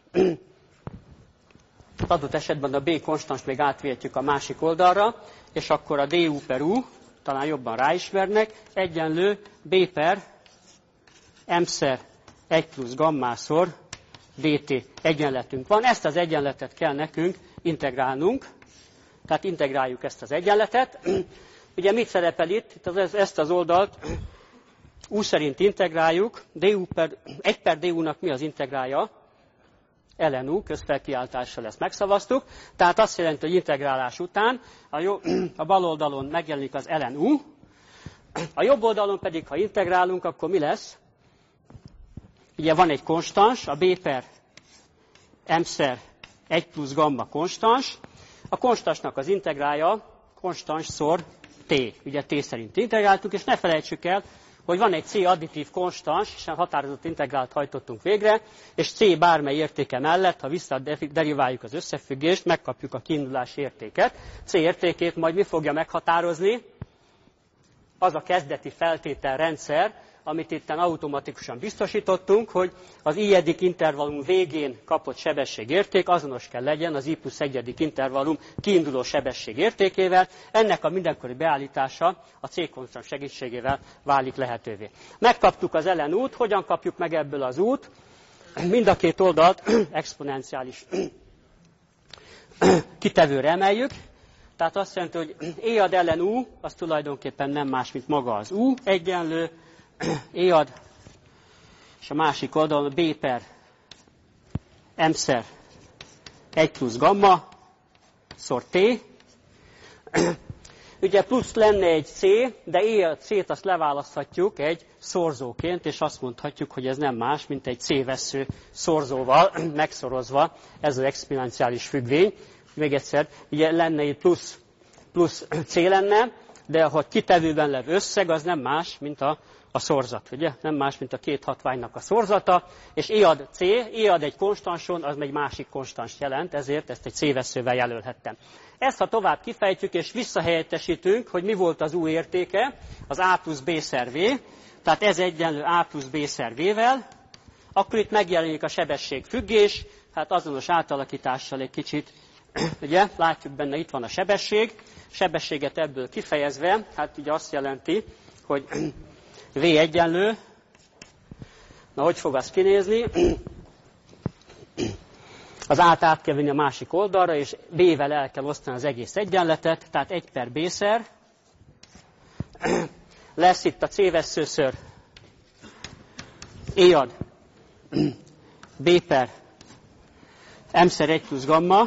[SPEAKER 1] Adott esetben a b konstans még átvihetjük a másik oldalra, és akkor a du per u, talán jobban ráismernek, egyenlő b per m-szer egy plusz gammaszor dt egyenletünk van. Ezt az egyenletet kell nekünk integrálnunk, tehát integráljuk ezt az egyenletet. Ugye mit szerepel itt? Itt az, ezt az oldalt u szerint integráljuk, du per, egy per du-nak mi az integrálja? ln u, közfelkiáltással ezt megszavaztuk. Tehát azt jelenti, hogy integrálás után a, jó, a bal oldalon megjelenik az ln u, a jobb oldalon pedig, ha integrálunk, akkor mi lesz? Ugye van egy konstans, a b per m-szer egy plusz gamma konstans. A konstansnak az integrálja konstans szor t. Ugye t szerint integráltuk, és ne felejtsük el, hogy van egy c additív konstans, és határozott integrált hajtottunk végre, és c bármely értéke mellett, ha visszaderiváljuk az összefüggést, megkapjuk a kiindulási értéket. C értékét majd mi fogja meghatározni? Az a kezdeti feltételrendszer, amit itten automatikusan biztosítottunk, hogy az i-edik intervallum végén kapott sebességérték azonos kell legyen az i plusz egyedik intervallum kiinduló sebességértékével. Ennek a mindenkori beállítása a c konstans segítségével válik lehetővé. Megkaptuk az ln u-t, hogyan kapjuk meg ebből az út? Mind a két oldalt exponenciális kitevőre emeljük. Tehát azt jelenti, hogy e ad ln u, az tulajdonképpen nem más, mint maga az u, egyenlő, e ad, és a másik oldalon b per m-szer egy plusz gamma szor t. Ugye plusz lenne egy c, de e a c-t azt leválaszthatjuk egy szorzóként, és azt mondhatjuk, hogy ez nem más, mint egy c-vessző szorzóval megszorozva ez az exponenciális függvény. Még egyszer, ugye lenne itt plusz, plusz c lenne, de ha kitevőben levő összeg, az nem más, mint a, a szorzat, ugye? Nem más, mint a két hatványnak a szorzata, és e ad c, e ad egy konstanson, az egy másik konstans jelent, ezért ezt egy c-vesszővel jelölhettem. Ezt, ha tovább kifejtjük és visszahelyettesítünk, hogy mi volt az u értéke, az a plusz b-szer v, tehát ez egyenlő a plusz b-szer v-vel, akkor itt megjelenik a sebességfüggés, hát azonos átalakítással egy kicsit, ugye, látjuk benne, itt van a sebesség, sebességet ebből kifejezve, hát ugye azt jelenti, hogy v egyenlő, na hogy fog az kinézni? Az át át kell vinni a másik oldalra, és b-vel el kell osztani az egész egyenletet, tehát egy per b-szer. Lesz itt a c-vesszőször e ad b per m-szer egy plusz gamma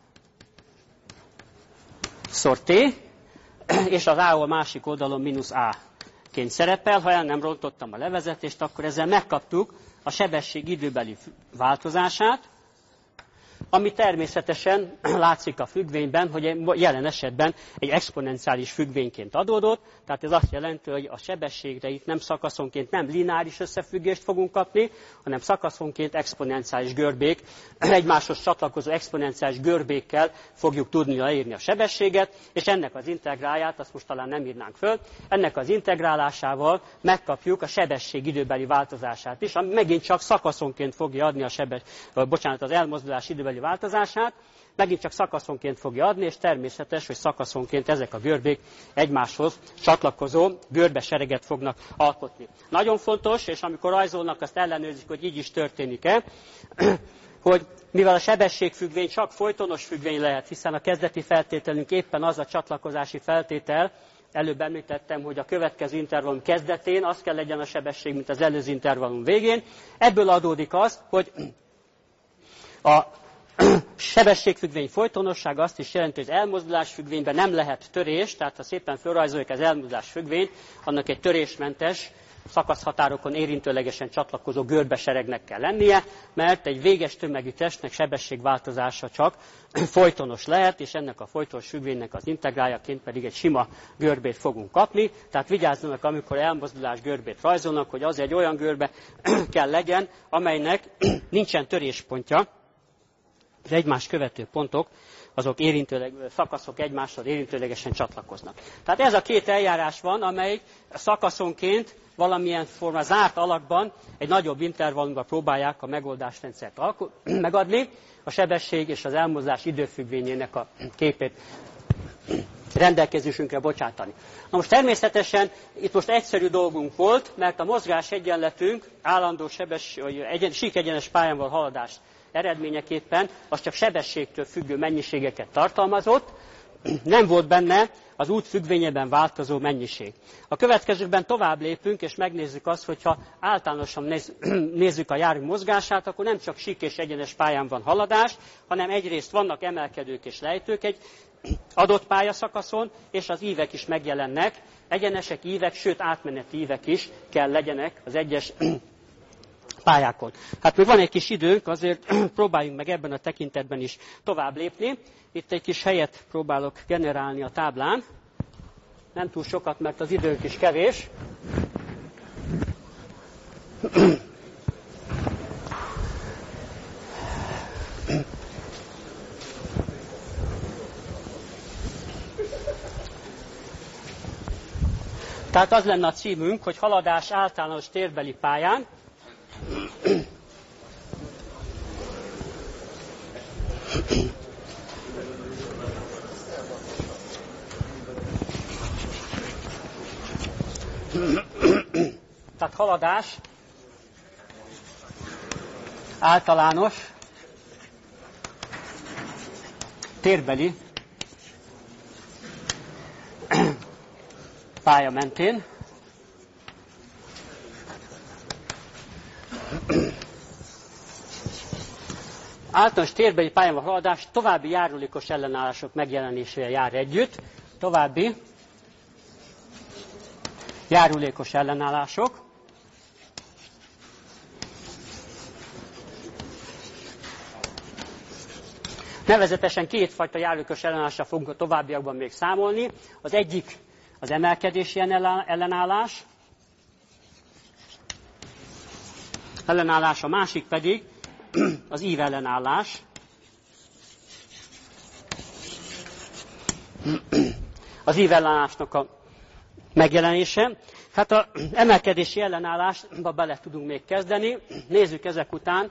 [SPEAKER 1] szor t, és az a a másik oldalon mínusz a-ként szerepel. Ha el nem rontottam a levezetést, akkor ezzel megkaptuk a sebesség időbeli változását, ami természetesen látszik a függvényben, hogy jelen esetben egy exponenciális függvényként adódott, tehát ez azt jelenti, hogy a sebességre itt nem szakaszonként nem lineáris összefüggést fogunk kapni, hanem szakaszonként exponenciális görbék, egymáshoz csatlakozó exponenciális görbékkel fogjuk tudni leírni a sebességet, és ennek az integrálját, azt most talán nem írnánk föl, ennek az integrálásával megkapjuk a sebesség időbeli változását is, ami megint csak szakaszonként fogja adni a sebes, bocsánat, az elmozdulás időbeli változását, megint csak szakaszonként fogja adni, és természetes, hogy szakaszonként ezek a görbék egymáshoz csatlakozó görbesereget fognak alkotni. Nagyon fontos, és amikor rajzolnak, azt ellenőrzik, hogy így is történik-e, hogy mivel a sebességfüggvény csak folytonos függvény lehet, hiszen a kezdeti feltételünk éppen az a csatlakozási feltétel, előbb említettem, hogy a következő intervallum kezdetén az kell legyen a sebesség, mint az előző intervallum végén. Ebből adódik az, hogy a sebességfüggvény folytonossága azt is jelenti, hogy az elmozdulásfüggvényben nem lehet törés, tehát ha szépen felrajzoljuk az elmozdulásfüggvényt, annak egy törésmentes, szakaszhatárokon érintőlegesen csatlakozó görbeseregnek kell lennie, mert egy véges tömegű testnek sebességváltozása csak folytonos lehet, és ennek a folytonos függvénynek az integráljaként pedig egy sima görbét fogunk kapni. Tehát vigyázzanak, amikor elmozdulás görbét rajzolnak, hogy az egy olyan görbe kell legyen, amelynek nincsen töréspontja, az egymást követő pontok, azok érintőleg, szakaszok egymással érintőlegesen csatlakoznak. Tehát ez a két eljárás van, amely szakaszonként valamilyen forma zárt alakban egy nagyobb intervallumban próbálják a megoldásrendszert megadni, a sebesség és az elmozdulás időfüggvényének a képét rendelkezésünkre bocsátani. Na most természetesen itt most egyszerű dolgunk volt, mert a mozgás egyenletünk állandó sebesség, egyen, síkegyenes pályán való haladás eredményeképpen az csak sebességtől függő mennyiségeket tartalmazott, nem volt benne az út függvényében változó mennyiség. A következőkben tovább lépünk, és megnézzük azt, hogyha általánosan néz, nézzük a jármű mozgását, akkor nem csak sík és egyenes pályán van haladás, hanem egyrészt vannak emelkedők és lejtők egy adott pályaszakaszon, és az ívek is megjelennek, egyenesek, ívek, sőt átmeneti ívek is kell legyenek az egyes pályákon. Hát még van egy kis időnk, azért próbáljunk meg ebben a tekintetben is tovább lépni. Itt egy kis helyet próbálok generálni a táblán. Nem túl sokat, mert az időnk is kevés. Tehát az lenne a címünk, hogy haladás általános térbeli pályán. Tehát haladás általános térbeli pálya mentén. Általános térbeli pályán való haladás további járulékos ellenállások megjelenésével jár együtt. További járulékos ellenállások. Nevezetesen kétfajta járulékos ellenállással fogunk a továbbiakban még számolni. Az egyik az emelkedési ellenállás, ellenállás, a másik pedig az ív ellenállás. Az ív ellenállásnak a megjelenése. Hát az emelkedési ellenállásba bele tudunk még kezdeni. Nézzük ezek után.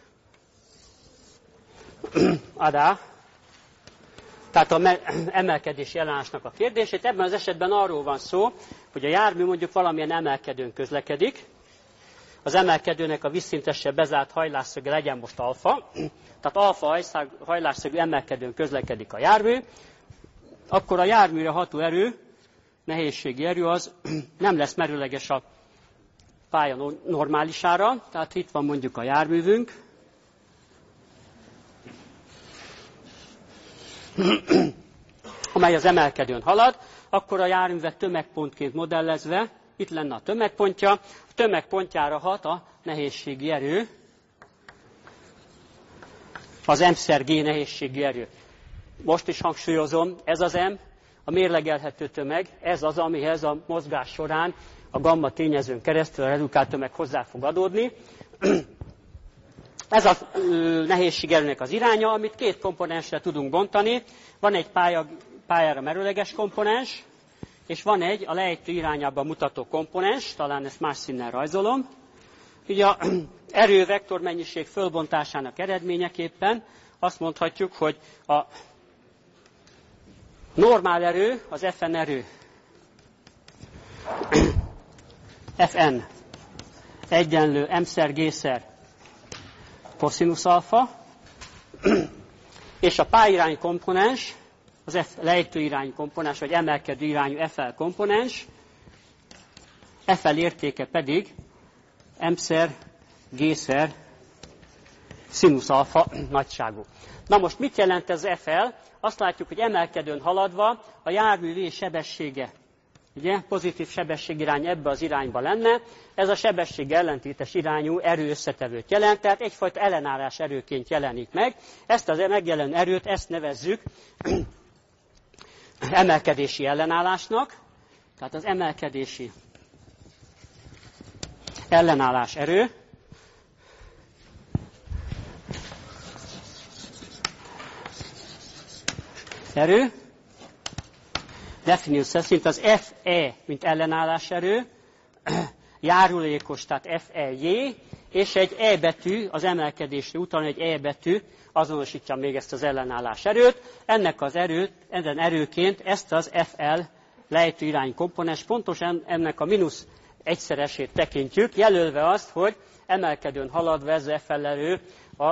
[SPEAKER 1] Adá. Tehát az emelkedési ellenállásnak a kérdését. Ebben az esetben arról van szó, hogy a jármű mondjuk valamilyen emelkedőn közlekedik. Az emelkedőnek a vízszintesebb bezárt hajlásszöge legyen most alfa. Tehát alfa hajlásszögű emelkedőn közlekedik a jármű. Akkor a járműre ható erő, nehézségi erő az nem lesz merőleges a pálya normálisára. Tehát itt van mondjuk a járművünk. Amely az emelkedőn halad, akkor a járművet tömegpontként modellezve, itt lenne a tömegpontja, a tömegpontjára hat a nehézségi erő, az M-szer G nehézségi erő. Most is hangsúlyozom, ez az M, a mérlegelhető tömeg, ez az, amihez a mozgás során a gamma tényezőn keresztül a redukált tömeg hozzá fog adódni. Ez a nehézségerőnek az iránya, amit két komponensre tudunk bontani. Van egy pálya, pályára merőleges komponens, és van egy a lejtő irányába mutató komponens, talán ezt más színnel rajzolom. Ugye a erő-vektor mennyiség fölbontásának eredményeképpen azt mondhatjuk, hogy a normál erő az Fn erő. Fn egyenlő m-szer g-szer koszinusz alfa, és a pályirányi komponens, az F lejtőirányi komponens, vagy emelkedő irányú Fl komponens, Fl értéke pedig m-szer g-szer szinusz alfa nagyságú. Na most mit jelent ez Fl? Azt látjuk, hogy emelkedőn haladva a jármű V sebessége, ugye, pozitív sebességirány ebbe az irányba lenne, ez a sebesség ellentétes irányú erő összetevőt jelent, tehát egyfajta ellenállás erőként jelenik meg. Ezt az megjelenő erőt, ezt nevezzük emelkedési ellenállásnak, tehát az emelkedési ellenállás erő, erő, definíció szerint az Fe, mint ellenállás erő, járulékos, tehát Fej, és egy E betű, az emelkedésre utalni, egy E betű azonosítja még ezt az ellenállás erőt. Ennek az erőt, ezen erőként ezt az Fl lejtőirányi komponens, pontosan ennek a mínusz egyszeresét tekintjük, jelölve azt, hogy emelkedőn haladva ez a Fl erő a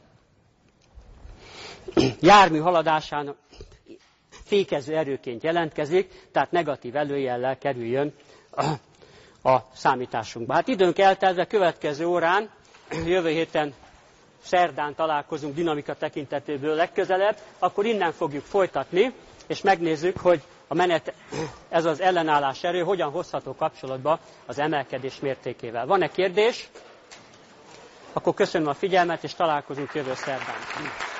[SPEAKER 1] jármű haladásának fékező erőként jelentkezik, tehát negatív előjellel kerüljön a, a számításunkba. Hát időnk eltelve, következő órán, jövő héten szerdán találkozunk dinamika tekintetéből legközelebb, akkor innen fogjuk folytatni, és megnézzük, hogy a menet, ez az ellenállás erő hogyan hozható kapcsolatba az emelkedés mértékével. Van-e kérdés? Akkor köszönöm a figyelmet, és találkozunk jövő szerdán.